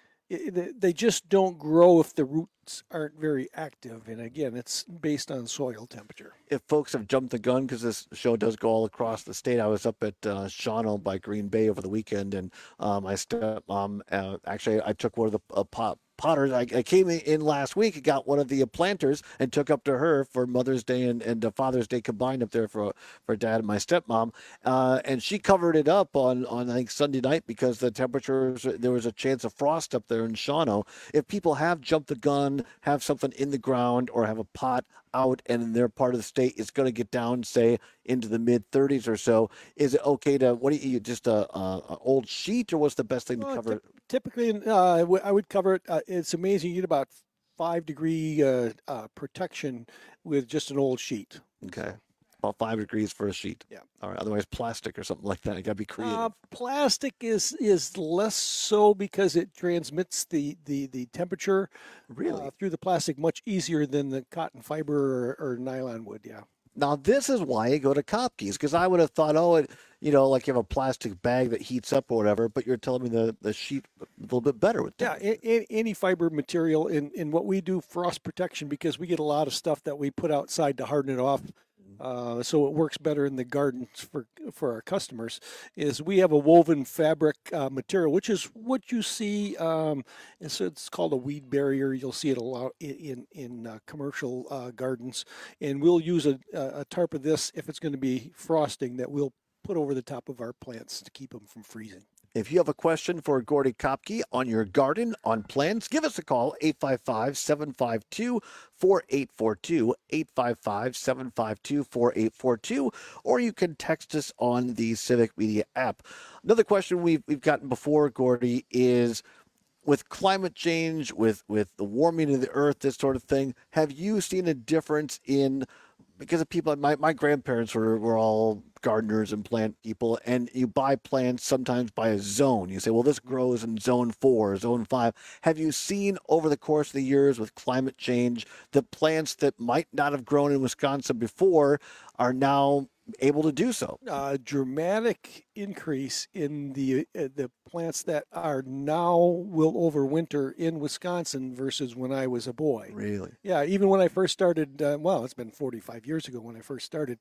Speaker 11: it, they just don't grow if the roots aren't very active. And, again, it's based on soil temperature.
Speaker 16: If folks have jumped the gun, because this show does go all across the state, I was up at uh, Shawano by Green Bay over the weekend, and uh, my stepmom, uh, actually, I took one of the uh, pot. Potters. I, I came in last week and got one of the planters and took up to her for Mother's Day and, and uh, Father's Day combined up there for for Dad and my stepmom. Uh, and she covered it up on, on, I think, Sunday night because the temperatures, there was a chance of frost up there in Shawano. If people have jumped the gun, have something in the ground, or have a pot out and in their part of the state, it's going to get down, say, into the mid thirties or so. Is it okay to, what do you, just a, a, a old sheet, or what's the best thing to
Speaker 11: well,
Speaker 16: cover it?
Speaker 11: Typically, uh, I, w- I would cover it. Uh, it's amazing. You get about five degree uh, uh, protection with just an old sheet.
Speaker 16: Okay. About five degrees for a sheet.
Speaker 11: Yeah.
Speaker 16: All right. Otherwise, plastic or something like that. You got to be creative.
Speaker 11: Uh, plastic is is less so because it transmits the, the, the temperature
Speaker 16: really
Speaker 11: uh, through the plastic much easier than the cotton fiber or, or nylon would. Yeah.
Speaker 16: Now, this is why you go to Kopke's, because I would have thought, oh, it, you know, like you have a plastic bag that heats up or whatever, but you're telling me the, the sheet a little bit better with that.
Speaker 11: Yeah, a, a, any fiber material in, in what we do, frost protection, because we get a lot of stuff that we put outside to harden it off. Uh, so it works better in the gardens for for our customers, is we have a woven fabric uh, material, which is what you see. Um, and so it's called a weed barrier. You'll see it a lot in in, in uh, commercial uh, gardens, and we'll use a, a tarp of this if it's going to be frosting that we'll put over the top of our plants to keep them from freezing.
Speaker 16: If you have a question for Gordy Kopke on your garden, on plants, give us a call, eight five five, seven five two, four eight four two, eight five five, seven five two, four eight four two, or you can text us on the Civic Media app. Another question we've, we've gotten before, Gordy, is with climate change, with, with the warming of the earth, this sort of thing, have you seen a difference in, because of people, my, my grandparents were, were all gardeners and plant people, and you buy plants sometimes by a zone. You say, well, this grows in zone four, zone five. Have you seen over the course of the years with climate change, the plants that might not have grown in Wisconsin before are now able to do so?
Speaker 11: A dramatic increase in the uh, the plants that are now will overwinter in Wisconsin versus when I was a boy.
Speaker 16: Really?
Speaker 11: Yeah, even when I first started, uh, well, it's been forty-five years ago when I first started,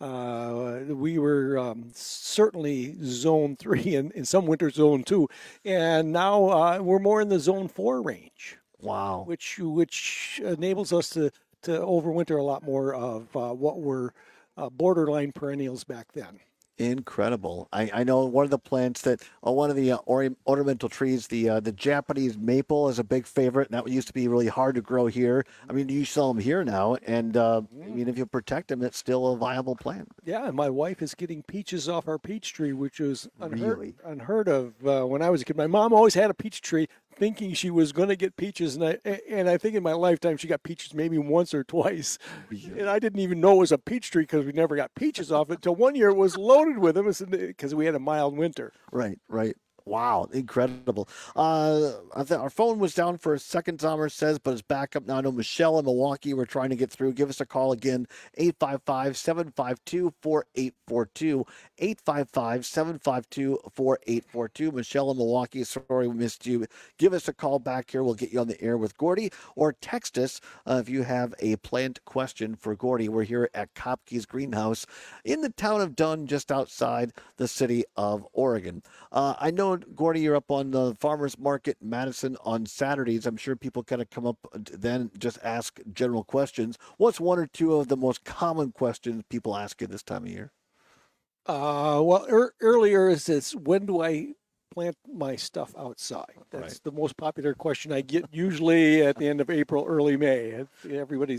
Speaker 11: uh, we were um, certainly zone three and in some winter zone two, and now uh, we're more in the zone four range.
Speaker 16: Wow.
Speaker 11: Which, which enables us to, to overwinter a lot more of uh, what were Uh, borderline perennials back then.
Speaker 16: Incredible. I, I know one of the plants that, uh, one of the uh, or, ornamental trees, the uh, the Japanese maple is a big favorite, and that used to be really hard to grow here. I mean, you sell them here now, and uh, I mean, if you protect them, it's still a viable plant.
Speaker 11: Yeah, and my wife is getting peaches off our peach tree, which was unheard,
Speaker 16: Really?
Speaker 11: unheard of uh, when I was a kid. My mom always had a peach tree, thinking she was going to get peaches, and I and I think in my lifetime she got peaches maybe once or twice, really? And I didn't even know it was a peach tree because we never got peaches off it until one year it was loaded with them because we had a mild winter.
Speaker 16: Right, right. Wow, incredible. Uh, I th- our phone was down for a second, Sommer says, but it's back up now. I know Michelle in Milwaukee, we're trying to get through. Give us a call again, eight five five, seven five two, four eight four two, eight five five, seven five two, four eight four two. Michelle in Milwaukee, sorry we missed you. Give us a call back here. We'll get you on the air with Gordy, or text us uh, if you have a plant question for Gordy. We're here at Kopke's Greenhouse in the town of Dunn, just outside the city of Oregon. Uh, I know, Gordy, you're up on the Farmers Market in Madison on Saturdays. I'm sure people kind of come up then just ask general questions. What's one or two of the most common questions people ask you this time of year?
Speaker 11: Uh, well, er, earlier is this, when do I plant my stuff outside? That's
Speaker 16: Right.
Speaker 11: the most popular question I get usually at the end of April, early May. Everybody's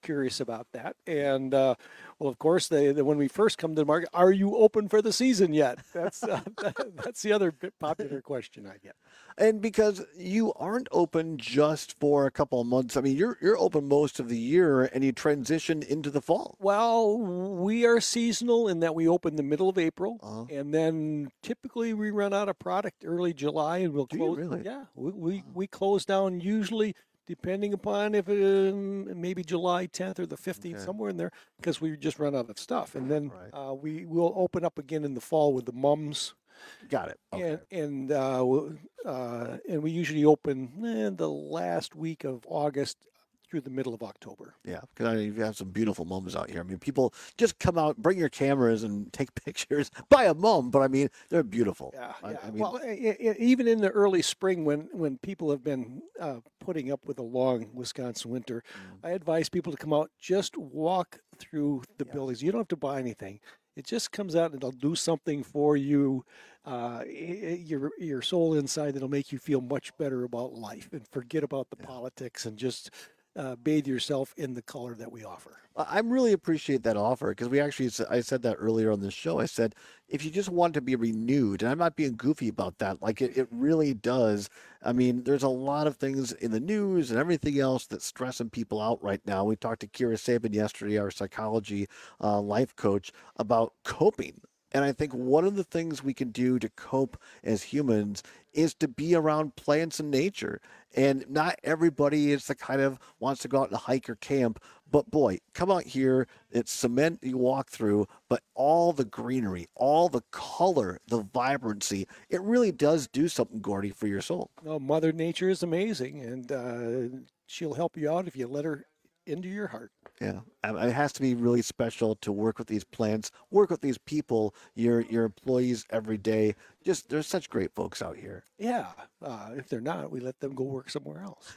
Speaker 11: curious about that. And, uh, well, of course, they, they, when we first come to the market, are you open for the season yet? That's uh, that's the other popular question I get.
Speaker 16: And because you aren't open just for a couple of months, I mean, you're you're open most of the year, and you transition into the fall.
Speaker 11: Well, we are seasonal in that we open the middle of April,
Speaker 16: uh-huh.
Speaker 11: and then typically we run out of product early July, and we'll
Speaker 16: Do
Speaker 11: close.
Speaker 16: you really?
Speaker 11: Yeah, we we, we close down usually. Depending upon if it um, maybe July tenth or the fifteenth,
Speaker 16: Okay.
Speaker 11: somewhere in there, because we just run out of stuff, and then
Speaker 16: Right.
Speaker 11: uh, we will open up again in the fall with the mums.
Speaker 16: Got it. Okay.
Speaker 11: And and uh, w- uh, and we usually open eh, the last week of August through the middle of October.
Speaker 16: Yeah, because I mean, you have some beautiful mums out here. I mean, people just come out, bring your cameras, and take pictures. Buy a mum, but I mean, they're beautiful.
Speaker 11: Yeah,
Speaker 16: I,
Speaker 11: yeah.
Speaker 16: I mean,
Speaker 11: well, i- i- even in the early spring, when when people have been uh, putting up with a long Wisconsin winter,
Speaker 16: Mm-hmm.
Speaker 11: I advise people to come out, just walk through the buildings. You don't have to buy anything. It just comes out and it'll do something for you, uh, i- i- your your soul inside. That'll make you feel much better about life and forget about the politics and just uh, bathe yourself in the color that we offer.
Speaker 16: I really appreciate that offer because we actually, I said that earlier on the show. I said, if you just want to be renewed, and I'm not being goofy about that, like it, it really does. I mean, there's a lot of things in the news and everything else that's stressing people out right now. We talked to Kira Sabin yesterday, our psychology uh, life coach, about coping. And I think one of the things we can do to cope as humans is to be around plants and nature. And not everybody is the kind of wants to go out and hike or camp. But boy, come out here, it's cement you walk through, but all the greenery, all the color, the vibrancy, it really does do something, Gordy, for your soul.
Speaker 11: No, Mother Nature is amazing, and uh, she'll help you out if you let her into your heart.
Speaker 16: Yeah, Um, it has to be really special to work with these plants, work with these people, your your employees every day. Just there's such great folks out here.
Speaker 11: Yeah, uh, if they're not, we let them go work somewhere else.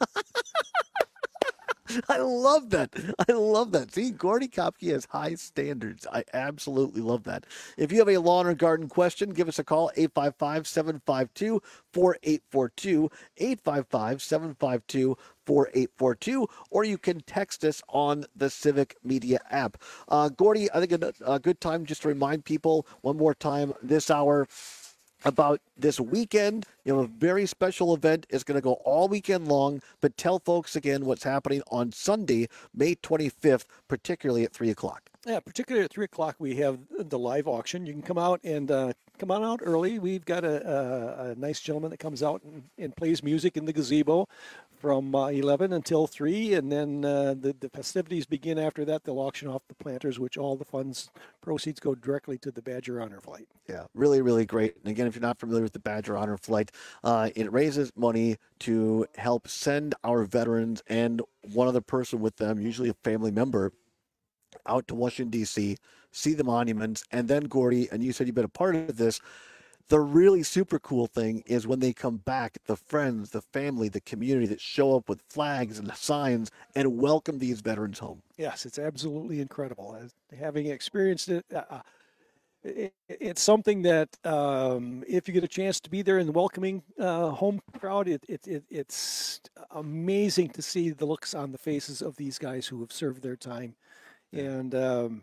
Speaker 16: I love that. I love that. See, Gordy Kopke has high standards. I absolutely love that. If you have a lawn or garden question, give us a call, eight five five, seven five two, four eight four two, eight five five, seven five two, four eight four two, or you can text us on the Civic Media app. Uh, Gordy, I think a, a good time just to remind people one more time this hour about this weekend. You have a very special event. It's going to go all weekend long, but tell folks again what's happening on Sunday, May twenty-fifth, particularly at three o'clock.
Speaker 11: Yeah, particularly at three o'clock, we have the live auction. You can come out and uh, come on out early. We've got a, a, a nice gentleman that comes out and, and plays music in the gazebo from uh, eleven until three, and then uh, the, the festivities begin after that. They'll auction off the planters, which all the funds proceeds go directly to the Badger Honor Flight.
Speaker 16: Yeah, really, really great. And again, if you're not familiar with the Badger Honor Flight, uh, it raises money to help send our veterans and one other person with them, usually a family member, out to Washington, D C, see the monuments. And then, Gordy, and you said you've been a part of this, the really super cool thing is when they come back, the friends, the family, the community that show up with flags and signs and welcome these veterans home.
Speaker 11: Yes, it's absolutely incredible. As, having experienced it, uh, it, it's something that um, if you get a chance to be there in the welcoming uh, home crowd, it, it, it, it's amazing to see the looks on the faces of these guys who have served their time. And um,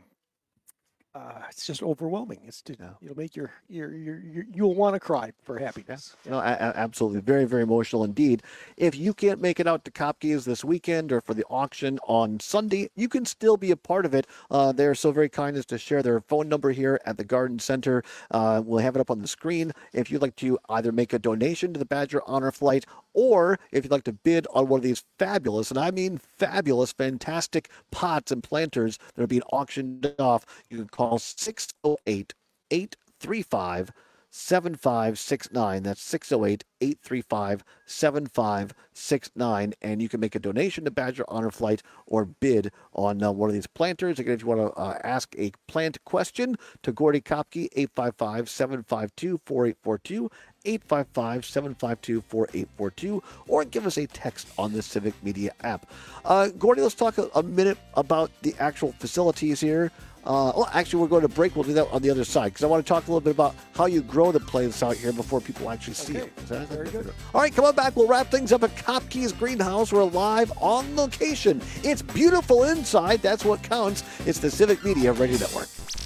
Speaker 11: uh, it's just overwhelming. It's to, it'll make your, your, your, your you'll want to cry for happiness.
Speaker 16: No, a- a- absolutely. Very, very emotional indeed. If you can't make it out to Kopke's this weekend or for the auction on Sunday, you can still be a part of it. Uh, they're so very kind as to share their phone number here at the Garden Center. Uh, we'll have it up on the screen. If you'd like to either make a donation to the Badger Honor Flight, or if you'd like to bid on one of these fabulous, and I mean fabulous, fantastic pots and planters that are being auctioned off, you can call six oh eight, eight three five, seven five six nine. That's six oh eight, eight three five, seven five six nine. And you can make a donation to Badger Honor Flight or bid on uh, one of these planters. Again, if you want to uh, ask a plant question to Gordy Kopke, eight five five, seven five two, four eight four two, eight five five, seven five two, four eight four two, or give us a text on the Civic Media app. Uh, Gordy, let's talk a, a minute about the actual facilities here. Uh, well, actually, we're going to break. We'll do that on the other side because I want to talk a little bit about how you grow the plants out here before people actually see
Speaker 11: Okay.
Speaker 16: it. Is that
Speaker 11: Very good.
Speaker 16: All right, come on back. We'll wrap things up at Kopke's Greenhouse. We're live on location. It's beautiful inside. That's what counts. It's the Civic Media Radio Network.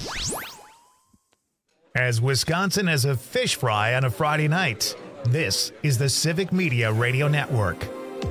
Speaker 1: As Wisconsin as a fish fry on a Friday night, this is the Civic Media Radio Network.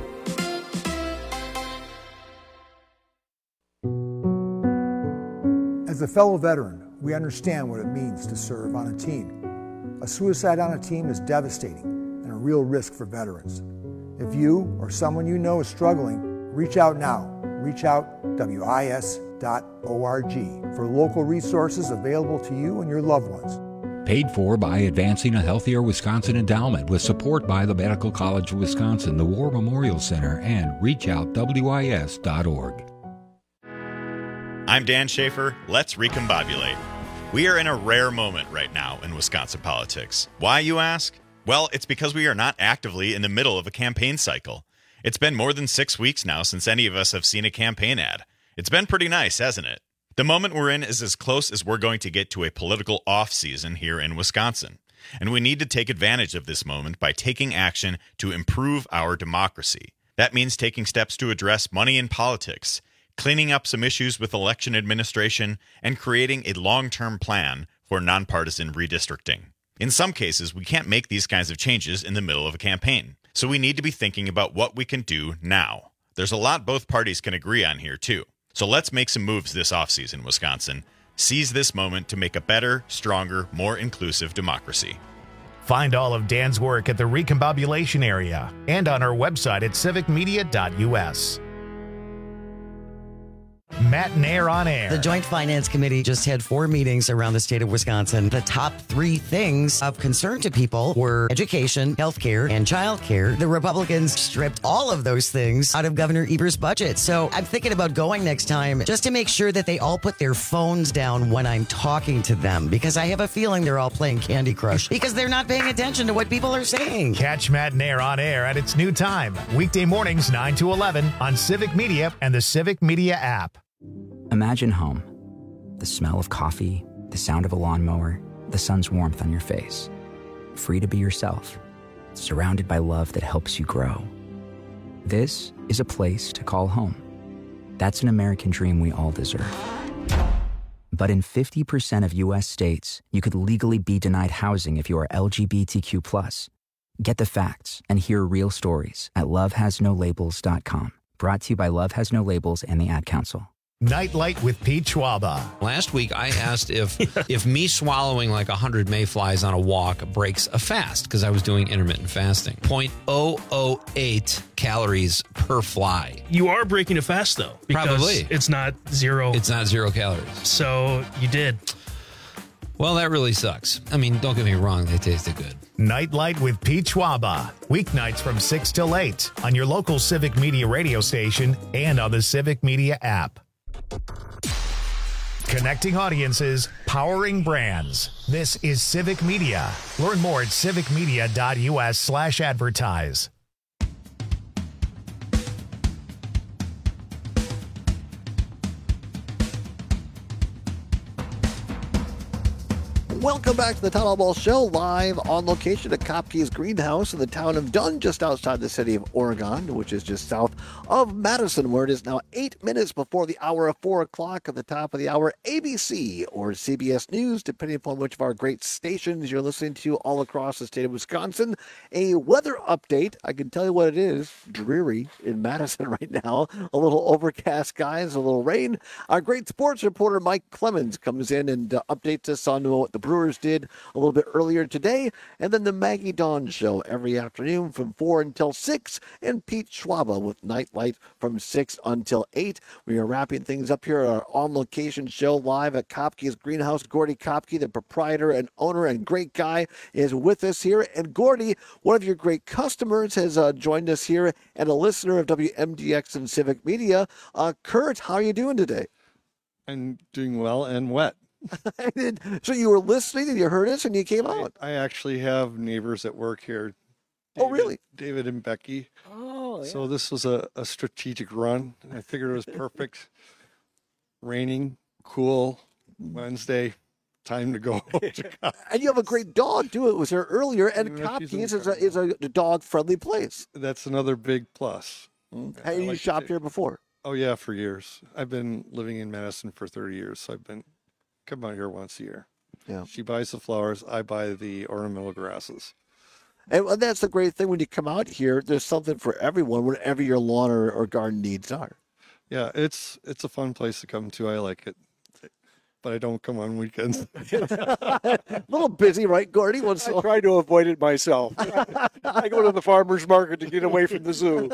Speaker 12: As a fellow veteran, we understand what it means to serve on a team. A suicide on a team is devastating and a real risk for veterans. If you or someone you know is struggling, reach out now. Reach out W I S dot org for local resources available to you and your loved ones.
Speaker 13: Paid for by Advancing a Healthier Wisconsin Endowment with support by the Medical College of Wisconsin, the War Memorial Center, and reach out W I S dot org.
Speaker 14: I'm Dan Schaefer. Let's recombobulate. We are in a rare moment right now in Wisconsin politics. Why, you ask? Well, it's because we are not actively in the middle of a campaign cycle. It's been more than six weeks now since any of us have seen a campaign ad. It's been pretty nice, hasn't it? The moment we're in is as close as we're going to get to a political off-season here in Wisconsin. And we need to take advantage of this moment by taking action to improve our democracy. That means taking steps to address money in politics, cleaning up some issues with election administration, and creating a long-term plan for nonpartisan redistricting. In some cases, we can't make these kinds of changes in the middle of a campaign, so we need to be thinking about what we can do now. There's a lot both parties can agree on here, too. So let's make some moves this offseason, Wisconsin. Seize this moment to make a better, stronger, more inclusive democracy.
Speaker 1: Find all of Dan's work at the Recombobulation area and on our website at civic media dot U S. Matt Nair on air.
Speaker 15: The Joint Finance Committee just had four meetings around the state of Wisconsin. The top three things of concern to people were education, healthcare, and childcare. The Republicans stripped all of those things out of Governor Evers' budget. So I'm thinking about going next time just to make sure that they all put their phones down when I'm talking to them, because I have a feeling they're all playing Candy Crush because they're not paying attention to what people are saying.
Speaker 1: Catch Matt Nair on air at its new time, weekday mornings nine to eleven on Civic Media and the Civic Media app.
Speaker 18: Imagine home. The smell of coffee, the sound of a lawnmower, the sun's warmth on your face. Free to be yourself, surrounded by love that helps you grow. This is a place to call home. That's an American dream we all deserve. But in fifty percent of U S states, you could legally be denied housing if you are L G B T Q plus. Get the facts and hear real stories at love has no labels dot com. Brought to you by Love Has No Labels and the Ad Council.
Speaker 1: Nightlight with Pete Schwaba.
Speaker 23: Last week, I asked if if me swallowing like one hundred mayflies on a walk breaks a fast, because I was doing intermittent fasting. zero point zero zero eight calories per fly.
Speaker 24: You are breaking a fast, though. Because
Speaker 23: Probably.
Speaker 24: It's not zero.
Speaker 23: It's not zero calories.
Speaker 24: So you did.
Speaker 23: Well, that really sucks. I mean, don't get me wrong. They tasted good.
Speaker 1: Nightlight with Pete Schwaba. Weeknights from six till eight on your local Civic Media radio station and on the Civic Media app. Connecting audiences, powering brands. This is Civic Media. Learn more at civic media dot U S slash advertise.
Speaker 16: Welcome back to the Town Hall Ball Show, live on location at Kopke's Greenhouse in the town of Dunn, just outside the city of Oregon, which is just south of Madison, where it is now eight minutes before the hour of four o'clock. At the top of the hour, A B C or C B S News, depending upon which of our great stations you're listening to all across the state of Wisconsin. A weather update. I can tell you what it is. Dreary in Madison right now. A little overcast skies, a little rain. Our great sports reporter, Mike Clemens, comes in and uh, updates us on what the Brewers did a little bit earlier today, and then the Maggie Dawn Show every afternoon from four until six, and Pete Schwaba with Nightlight from six until eight. We are wrapping things up here at our on-location show live at Kopke's Greenhouse. Gordy Kopke, the proprietor and owner and great guy, is with us here. And Gordy, one of your great customers, has uh, joined us here and a listener of W M D X and Civic Media. Uh, Kurt, how are you doing today?
Speaker 19: I'm doing well and wet.
Speaker 16: So you were listening and you heard us and you came out.
Speaker 19: I, I actually have neighbors at work here. David,
Speaker 16: oh, really?
Speaker 19: David and Becky.
Speaker 16: Oh, yeah.
Speaker 19: So this was a, a strategic run. I figured it was perfect. Raining, cool, Wednesday, time to go.
Speaker 16: And you have a great dog, too. It was there earlier, and
Speaker 19: Yeah, she's
Speaker 16: Kopkis is a, is a dog-friendly place.
Speaker 19: That's another big plus.
Speaker 16: Have
Speaker 19: I
Speaker 16: you
Speaker 19: like to
Speaker 16: shopped
Speaker 19: take-
Speaker 16: here before?
Speaker 19: Oh yeah, for years. I've been living in Madison for thirty years, so I've been come out here once a year.
Speaker 16: Yeah.
Speaker 19: She buys the flowers, I buy the ornamental grasses.
Speaker 16: And that's the great thing when you come out here. There's something for everyone, whatever your lawn or, or garden needs are.
Speaker 19: Yeah, it's it's a fun place to come to. I like it, but I don't come on weekends.
Speaker 16: A little busy, right, Gordy? What's
Speaker 11: I try to avoid it myself. I go to the farmer's market to get away from the zoo.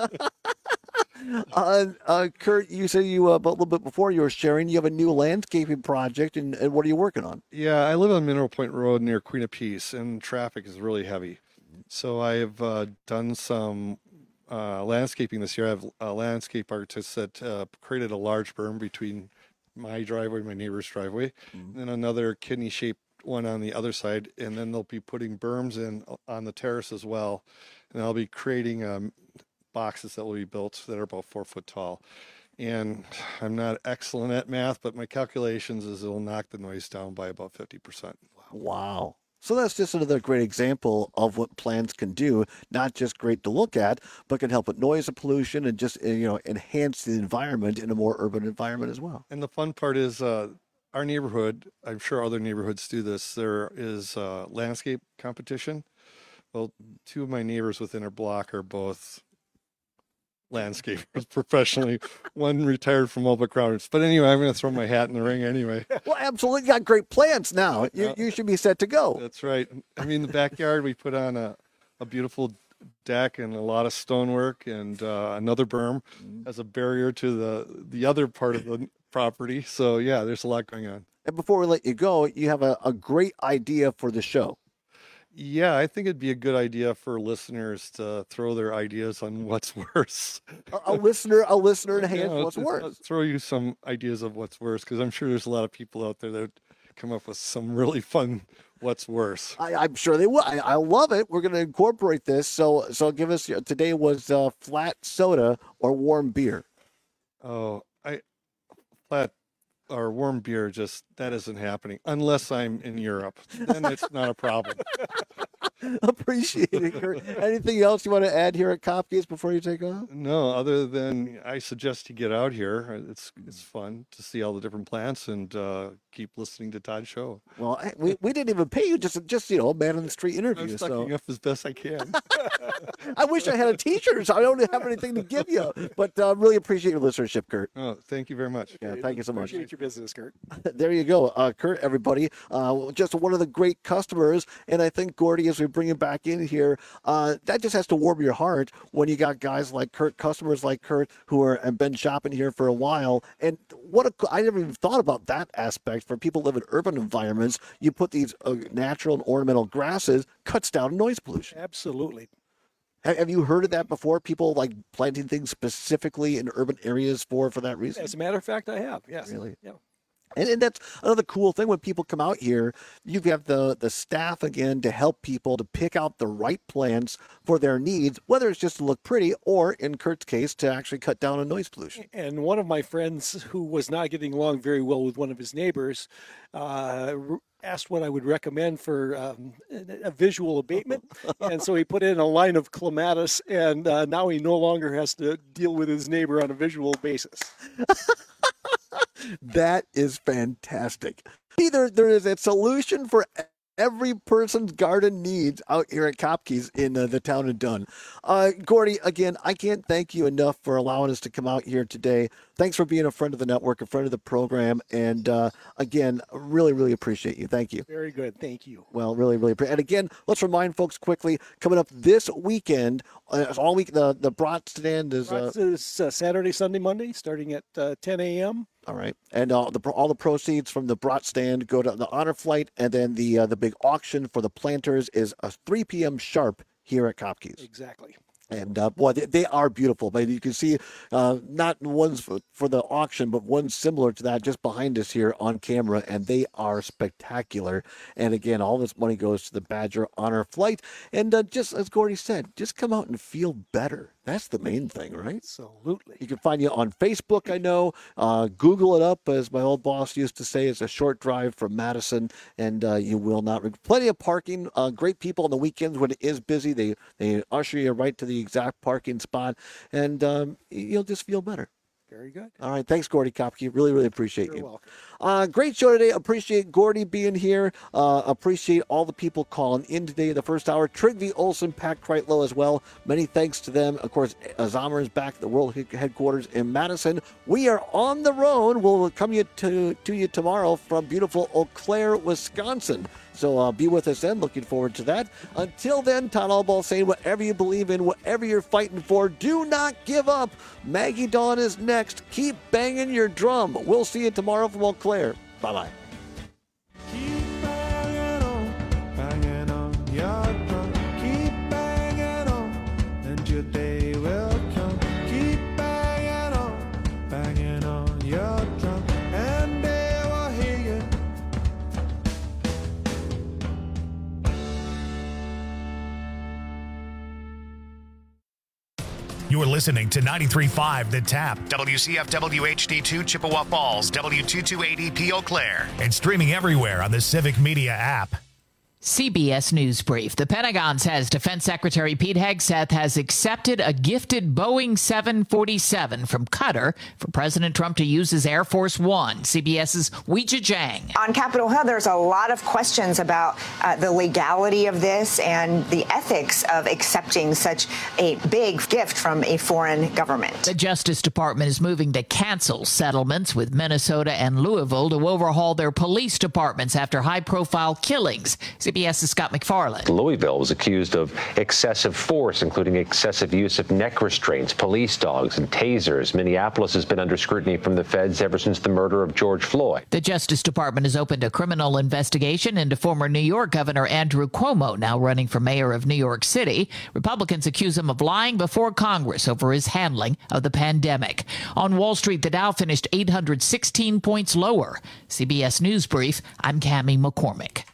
Speaker 16: Uh, uh, Kurt, you said you uh, a little bit before you were sharing you have a new landscaping project, and, and what are you working on?
Speaker 19: Yeah, I live on Mineral Point Road near Queen of Peace, and traffic is really heavy. So I've uh, done some uh, landscaping this year. I have a landscape artist that uh, created a large berm between my driveway and my neighbor's driveway, and then another kidney-shaped one on the other side, and then they'll be putting berms in on the terrace as well, and I'll be creating um, boxes that will be built that are about four foot tall. And I'm not excellent at math, but my calculations is it'll knock the noise down by about fifty percent.
Speaker 16: Wow. So that's just another great example of what plants can do, not just great to look at, but can help with noise pollution and just, you know, enhance the environment in a more urban environment as well.
Speaker 19: And the fun part is uh, our neighborhood, I'm sure other neighborhoods do this, there is a landscape competition. Well, two of my neighbors within our block are both landscapers professionally. One retired from Mulvic Routers. But anyway, I'm going to throw my hat in the ring anyway.
Speaker 16: Well, absolutely. You got great plants now. You, you should be set to go.
Speaker 19: That's right. I mean, the backyard, we put on a, a beautiful deck and a lot of stonework and uh, another berm as a barrier to the, the other part of the property. So, yeah, there's a lot going on.
Speaker 16: And before we let you go, you have a, a great idea for the show.
Speaker 19: Yeah, I think it'd be a good idea for listeners to throw their ideas on what's worse.
Speaker 16: A, a listener, a listener in hand,
Speaker 19: Yeah,
Speaker 16: what's
Speaker 19: let's-
Speaker 16: worse?
Speaker 19: let's throw you some ideas of what's worse, because I'm sure there's a lot of people out there that come up with some really fun what's worse.
Speaker 16: I, I'm sure they will. I, I love it. We're going to incorporate this. So, so give us today was uh, flat soda or warm beer.
Speaker 19: Oh, I flat or warm beer, just that isn't happening unless I'm in Europe. Then it's not a problem.
Speaker 16: Appreciate it, Kurt. Anything else you want to add here at Kopkis before you take off?
Speaker 19: No, other than I suggest you get out here. It's it's fun to see all the different plants and uh, keep listening to Todd's show.
Speaker 16: Well, I- we, we didn't even pay you, just just you know, man on the street
Speaker 19: I'm
Speaker 16: interview.
Speaker 19: sucking
Speaker 16: So
Speaker 19: up as best I can.
Speaker 16: I wish I had a T-shirt. So I don't have anything to give you, but uh, really appreciate your listenership, Kurt.
Speaker 19: Oh, thank you very much.
Speaker 16: Yeah, thank you so much.
Speaker 11: Appreciate your business, Kurt.
Speaker 16: There you go, uh, Kurt, everybody. Uh, just one of the great customers. And I think, Gordy, as we bring him back in here, uh, that just has to warm your heart when you got guys like Kurt, customers like Kurt, who are have been shopping here for a while. And what a, I never even thought about that aspect. For people who live in urban environments, you put these uh, natural and ornamental grasses, cuts down noise pollution.
Speaker 11: Absolutely.
Speaker 16: Have, have you heard of that before? People like planting things specifically in urban areas for, for that reason?
Speaker 11: As a matter of fact, I have. Yes.
Speaker 16: Really?
Speaker 11: Yeah.
Speaker 16: And, and that's another cool thing when people come out here. You have the, the staff again to help people to pick out the right plants for their needs, whether it's just to look pretty or, in Kurt's case, to actually cut down on noise pollution.
Speaker 11: And one of my friends who was not getting along very well with one of his neighbors uh, asked what I would recommend for um, a visual abatement. And so he put in a line of clematis, and uh, now he no longer has to deal with his neighbor on a visual basis.
Speaker 16: That is fantastic. Either there is a solution for every person's garden needs out here at Kopkis in uh, the town of Dunn. Uh, Gordy, again, I can't thank you enough for allowing us to come out here today. Thanks for being a friend of the network, a friend of the program. And uh, again, really, really appreciate you. Thank you.
Speaker 11: Very good. Thank you.
Speaker 16: Well, really, really appreciate. And again, let's remind folks quickly, coming up this weekend, uh, all week, the, the brat stand is... Uh,
Speaker 11: This is uh, Saturday, Sunday, Monday, starting at uh, ten a.m.
Speaker 16: All right, and uh, the all the proceeds from the brat stand go to the honor flight, and then the uh, the big auction for the planters is a three p.m. sharp here at Kopkis.
Speaker 11: Exactly.
Speaker 16: And uh, boy, they, they are beautiful. But you can see uh, not ones for, for the auction, but one similar to that just behind us here on camera, and they are spectacular. And again, all this money goes to the Badger Honor Flight. And uh, just as Gordy said, just come out and feel better. That's the main thing, right?
Speaker 11: Absolutely.
Speaker 16: You can find you on Facebook, I know. Uh, Google it up, as my old boss used to say. It's a short drive from Madison, and uh, you will not regret. Plenty of parking. Uh, great people on the weekends when it is busy. They, they usher you right to the exact parking spot, and um, you'll just feel better.
Speaker 11: Very good.
Speaker 16: All right. Thanks, Gordy Kopke. Really, really appreciate
Speaker 11: You're
Speaker 16: you.
Speaker 11: welcome.
Speaker 16: Uh, great show today. Appreciate Gordy being here. Uh, appreciate all the people calling in today in the first hour. Trygve Olsen, Pat Kreitlow as well. Many thanks to them. Of course, Azamer is back at the World Headquarters in Madison. We are on the road. We'll come you to, to you tomorrow from beautiful Eau Claire, Wisconsin. So uh, be with us then. Looking forward to that. Until then, Todd Albaugh saying whatever you believe in, whatever you're fighting for, do not give up. Maggie Dawn is next. Keep banging your drum. We'll see you tomorrow from Eau Claire. Bye-bye.
Speaker 17: Keep banging on, banging on your drum. Keep banging on, and your day will come. Keep banging on, banging on your drum, and they will hear you.
Speaker 1: You're listening to ninety-three point five The Tap, W C F W H D two Chippewa Falls, W two two eight E P Eau Claire, and streaming everywhere on the Civic Media app.
Speaker 20: C B S News Brief. The Pentagon says Defense Secretary Pete Hegseth has accepted a gifted Boeing seven forty-seven from Qatar for President Trump to use as Air Force One. CBS's Weijia Jiang.
Speaker 21: On Capitol Hill, there's a lot of questions about uh, the legality of this and the ethics of accepting such a big gift from a foreign government.
Speaker 20: The Justice Department is moving to cancel settlements with Minnesota and Louisville to overhaul their police departments after high-profile killings. CBS's Scott McFarland.
Speaker 22: Louisville was accused of excessive force, including excessive use of neck restraints, police dogs, and tasers. Minneapolis has been under scrutiny from the feds ever since the murder of George Floyd.
Speaker 20: The Justice Department has opened a criminal investigation into former New York Governor Andrew Cuomo, now running for mayor of New York City. Republicans accuse him of lying before Congress over his handling of the pandemic. On Wall Street, the Dow finished eight hundred sixteen points lower. C B S News Brief, I'm Cammie McCormick.